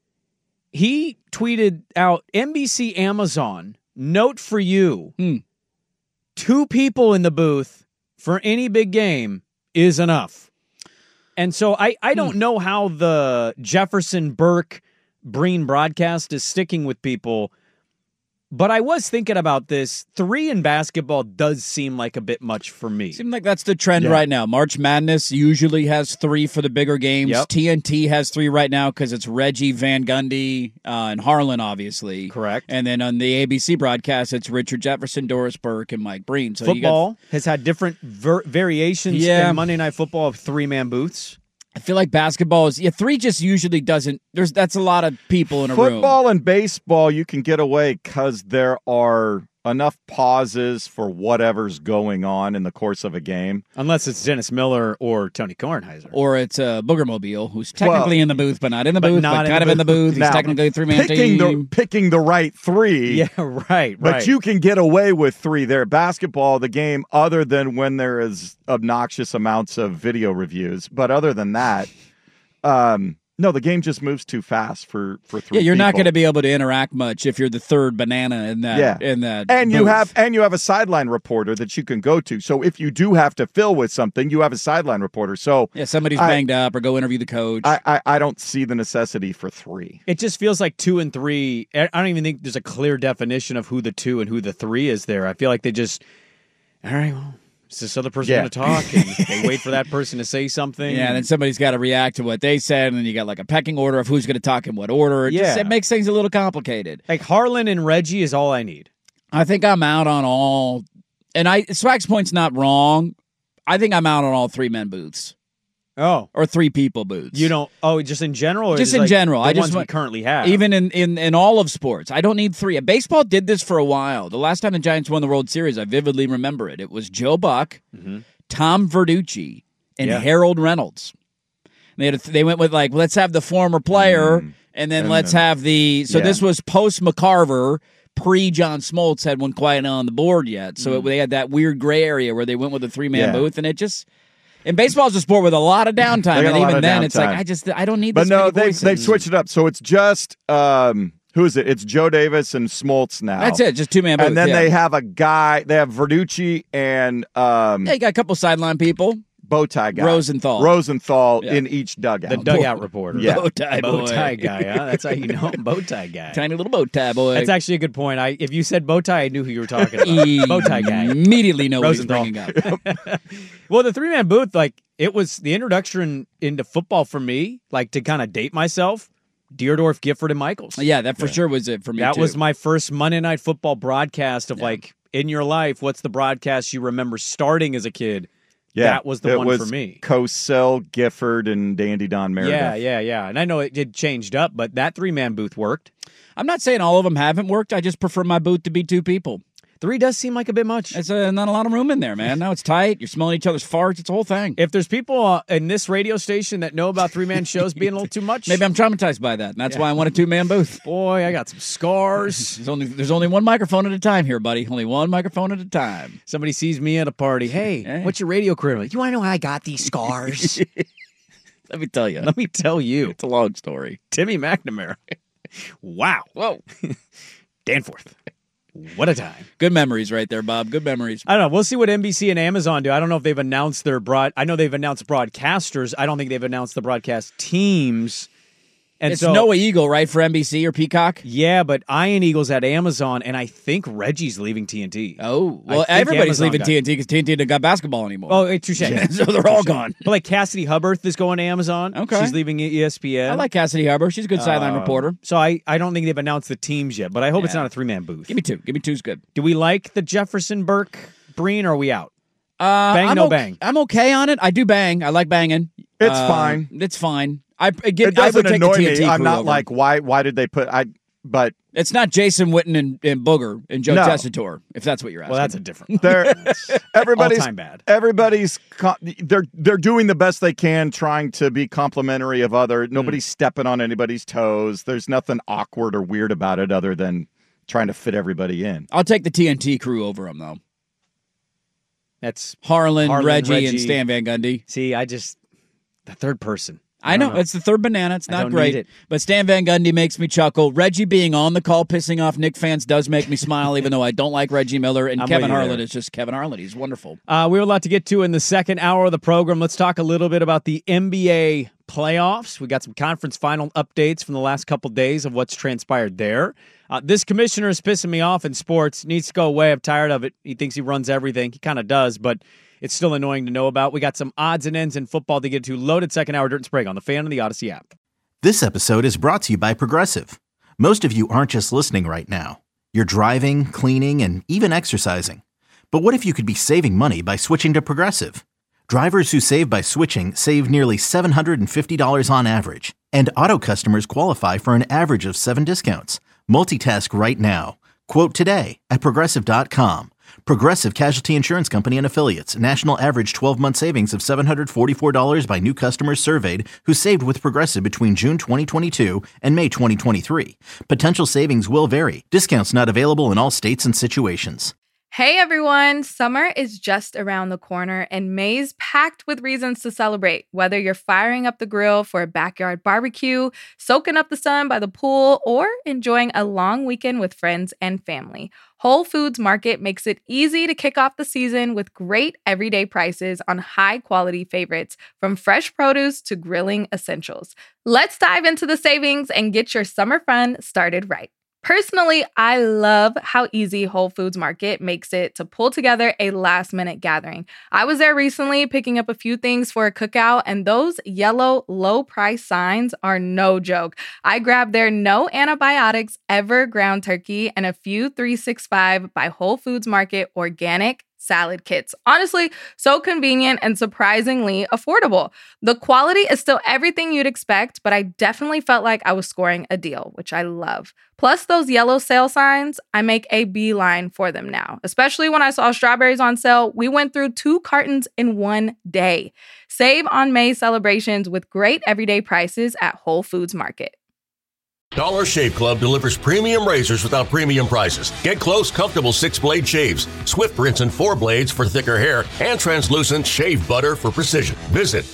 He tweeted out, NBC Amazon, note for you, 2 people in the booth for any big game is enough. And so I don't know how the Jefferson Burke Breen broadcast is sticking with people, but I was thinking about this. 3 in basketball does seem like a bit much for me. Seems like that's the trend right now. March Madness usually has 3 for the bigger games. Yep. TNT has 3 right now because it's Reggie, Van Gundy, and Harlan, obviously. Correct. And then on the ABC broadcast, it's Richard Jefferson, Doris Burke, and Mike Breen. So Football has had different variations in Monday Night Football of 3-man booths. I feel like basketball is 3 just usually doesn't. That's a lot of people in a room. Football and baseball, you can get away because there are enough pauses for whatever's going on in the course of a game. Unless it's Dennis Miller or Tony Kornheiser. Or it's Boogermobile, who's technically in the booth, but not in the booth, but kind of in the booth. He's now, technically a 3-man team. Picking the right 3. Yeah, right. But you can get away with 3 there. Basketball, the game, other than when there is obnoxious amounts of video reviews. But other than that, no, the game just moves too fast for 3 Yeah, you're not people. going to be able to interact much if you're the third banana in that. Yeah. In that and booth. you have a sideline reporter that you can go to. So if you do have to fill with something, you have a sideline reporter. So somebody's banged up or go interview the coach. I don't see the necessity for 3. It just feels like 2 and 3. I don't even think there's a clear definition of who the 2 and who the 3 is there. I feel like they just, all right, well, is this other person going to talk? And they wait for that person to say something. Yeah, and then somebody's got to react to what they said, and then you got like a pecking order of who's going to talk in what order. It makes things a little complicated. Like Harlan and Reggie is all I need. I think I'm out on all, and Swag's point's not wrong. I think I'm out on all 3-man booths. Oh. Or 3 people booths. You don't, just in general? Or just in general. The ones we currently have. Even in all of sports. I don't need 3. Baseball did this for a while. The last time the Giants won the World Series, I vividly remember it. It was Joe Buck, Tom Verducci, and Harold Reynolds. They went with let's have the former player, and then let's have the... So this was post-McCarver, pre-John Smoltz had one quite on the board yet. So they had that weird gray area where they went with a 3-man booth, and it just... And baseball is a sport with a lot of downtime, and even then, it's like I don't need. This But no, many voices. they've switched it up, so it's just who is it? It's Joe Davis and Smoltz now. That's it, just 2-man booth. And then they have a guy. They have Verducci and you got a couple sideline people. Bow tie guy. Rosenthal in each dugout. The dugout reporter. Yeah. Bow tie boy. Bow tie guy, huh? That's how you know him. Bow tie guy. Tiny little bow tie boy. That's actually a good point. If you said bow tie, I knew who you were talking about. Bow tie guy. Immediately know what he's Rosenthal. bringing up. Well, the 3-man booth, it was the introduction into football for me, to kind of date myself. Deerdorf, Gifford, and Michaels. Yeah, that for sure was it for me, That too. was my first Monday Night Football broadcast of, in your life, what's the broadcast you remember starting as a kid? Yeah, that was the one for me. Cosell, Gifford, and Dandy Don Meredith. Yeah. And I know it changed up, but that 3-man booth worked. I'm not saying all of them haven't worked. I just prefer my booth to be 2 people. 3 does seem like a bit much. It's not a lot of room in there, man. Now it's tight. You're smelling each other's farts. It's a whole thing. If there's people in this radio station that know about 3-man shows being a little too much, maybe I'm traumatized by that, and that's why I want a 2-man booth. Boy, I got some scars. There's only one microphone at a time here, buddy. Only one microphone at a time. Somebody sees me at a party. Hey, what's your radio career? Like, you want to know how I got these scars? Let me tell you. Let me tell you. It's a long story. Timmy McNamara. Wow. Whoa. Danforth. What a time. Good memories right there, Bob. Good memories. I don't know. We'll see what NBC and Amazon do. I don't know if they've announced their I know they've announced broadcasters. I don't think they've announced the broadcast teams. And it's Noah Eagle, right, for NBC or Peacock? Yeah, but Ian Eagle's at Amazon, and I think Reggie's leaving TNT. Oh, well, everybody's leaving TNT because TNT don't got basketball anymore. Oh, touche. So they're all gone. But Cassidy Hubbard is going to Amazon. Okay. She's leaving ESPN. I like Cassidy Hubbard. She's a good sideline reporter. So I don't think they've announced the teams yet, but I hope it's not a 3-man booth. Give me 2. Give me 2's good. Do we like the Jefferson Burke Breen, or are we out? Bang, no bang. I'm okay on it. I do bang. I like banging. It's fine. It's fine. It doesn't annoy me. I'm not like, why did they put but it's not Jason Witten and Booger and Joe Tessitore, if that's what you're asking. Well, that's a different. Everybody's all-time bad. They're doing the best they can, trying to be complimentary of other. Nobody's stepping on anybody's toes. There's nothing awkward or weird about it, other than trying to fit everybody in. I'll take the TNT crew over them, though. That's Harlan, Reggie, and Stan Van Gundy. See, the third person. I know. It's the third banana. It's not great. Need it. But Stan Van Gundy makes me chuckle. Reggie being on the call, pissing off Knick fans does make me smile, even though I don't like Reggie Miller. And Kevin Harlan is just Kevin Harlan. He's wonderful. We have a lot to get to in the second hour of the program. Let's talk a little bit about the NBA playoffs. We got some conference final updates from the last couple days of what's transpired there. This commissioner is pissing me off in sports. Needs to go away. I'm tired of it. He thinks he runs everything. He kind of does, but it's still annoying to know about. We got some odds and ends in football to get to. Loaded second hour Dirt and Sprague on the Fan and the Odyssey app. This episode is brought to you by Progressive. Most of you aren't just listening right now. You're driving, cleaning, and even exercising. But what if you could be saving money by switching to Progressive? Drivers who save by switching save nearly $750 on average. And Auto customers qualify for an average of 7 discounts. Multitask right now. Quote today at Progressive.com. Progressive Casualty Insurance Company and Affiliates. National average 12-month savings of $744 by new customers surveyed who saved with Progressive between June 2022 and May 2023. Potential savings will vary. Discounts not available in all states and situations. Hey everyone, summer is just around the corner and May's packed with reasons to celebrate. Whether you're firing up the grill for a backyard barbecue, soaking up the sun by the pool, or enjoying a long weekend with friends and family, Whole Foods Market makes it easy to kick off the season with great everyday prices on high-quality favorites, from fresh produce to grilling essentials. Let's dive into the savings and get your summer fun started right. Personally, I love how easy Whole Foods Market makes it to pull together a last-minute gathering. I was there recently picking up a few things for a cookout, and those yellow low-price signs are no joke. I grabbed their no antibiotics ever ground turkey and a few 365 by Whole Foods Market organic salad kits. Honestly, so convenient and surprisingly affordable. The quality is still everything you'd expect, but I definitely felt like I was scoring a deal, which I love. Plus those yellow sale signs, I make a beeline for them now. Especially when I saw strawberries on sale, we went through 2 cartons in one day. Save on May celebrations with great everyday prices at Whole Foods Market. Dollar Shave Club delivers premium razors without premium prices. Get close, comfortable 6-blade shaves, Swift rinse and 4 blades for thicker hair, and translucent shave butter for precision. Visit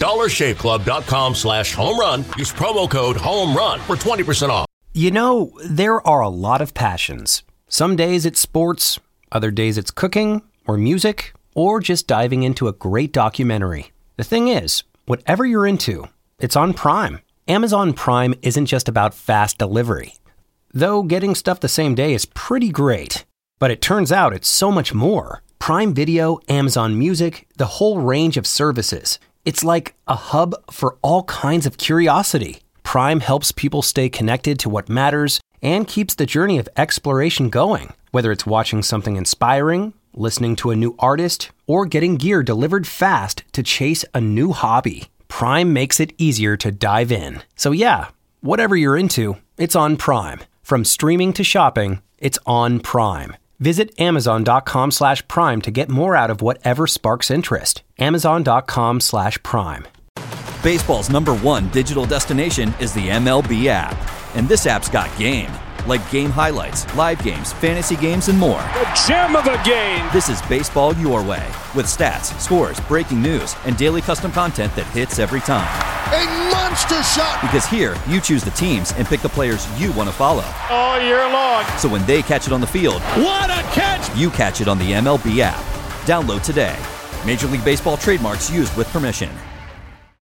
dollarshaveclub.com/homerun. Use promo code HOMERUN for 20% off. You know, there are a lot of passions. Some days it's sports, other days it's cooking, or music, or just diving into a great documentary. The thing is, whatever you're into, it's on Prime. Amazon Prime isn't just about fast delivery. Though getting stuff the same day is pretty great. But it turns out it's so much more. Prime Video, Amazon Music, the whole range of services. It's like a hub for all kinds of curiosity. Prime helps people stay connected to what matters and keeps the journey of exploration going. Whether it's watching something inspiring, listening to a new artist, or getting gear delivered fast to chase a new hobby. Prime makes it easier to dive in. So yeah, whatever you're into, it's on Prime. From streaming to shopping, it's on Prime. Visit Amazon.com/Prime to get more out of whatever sparks interest. Amazon.com/Prime. Baseball's #1 digital destination is the MLB app. And this app's got game. Like game highlights, live games, fantasy games, and more. The gem of the game! This is baseball your way, with stats, scores, breaking news, and daily custom content that hits every time. A monster shot! Because here, you choose the teams and pick the players you want to follow. All year long. So when they catch it on the field, what a catch! You catch it on the MLB app. Download today. Major League Baseball trademarks used with permission.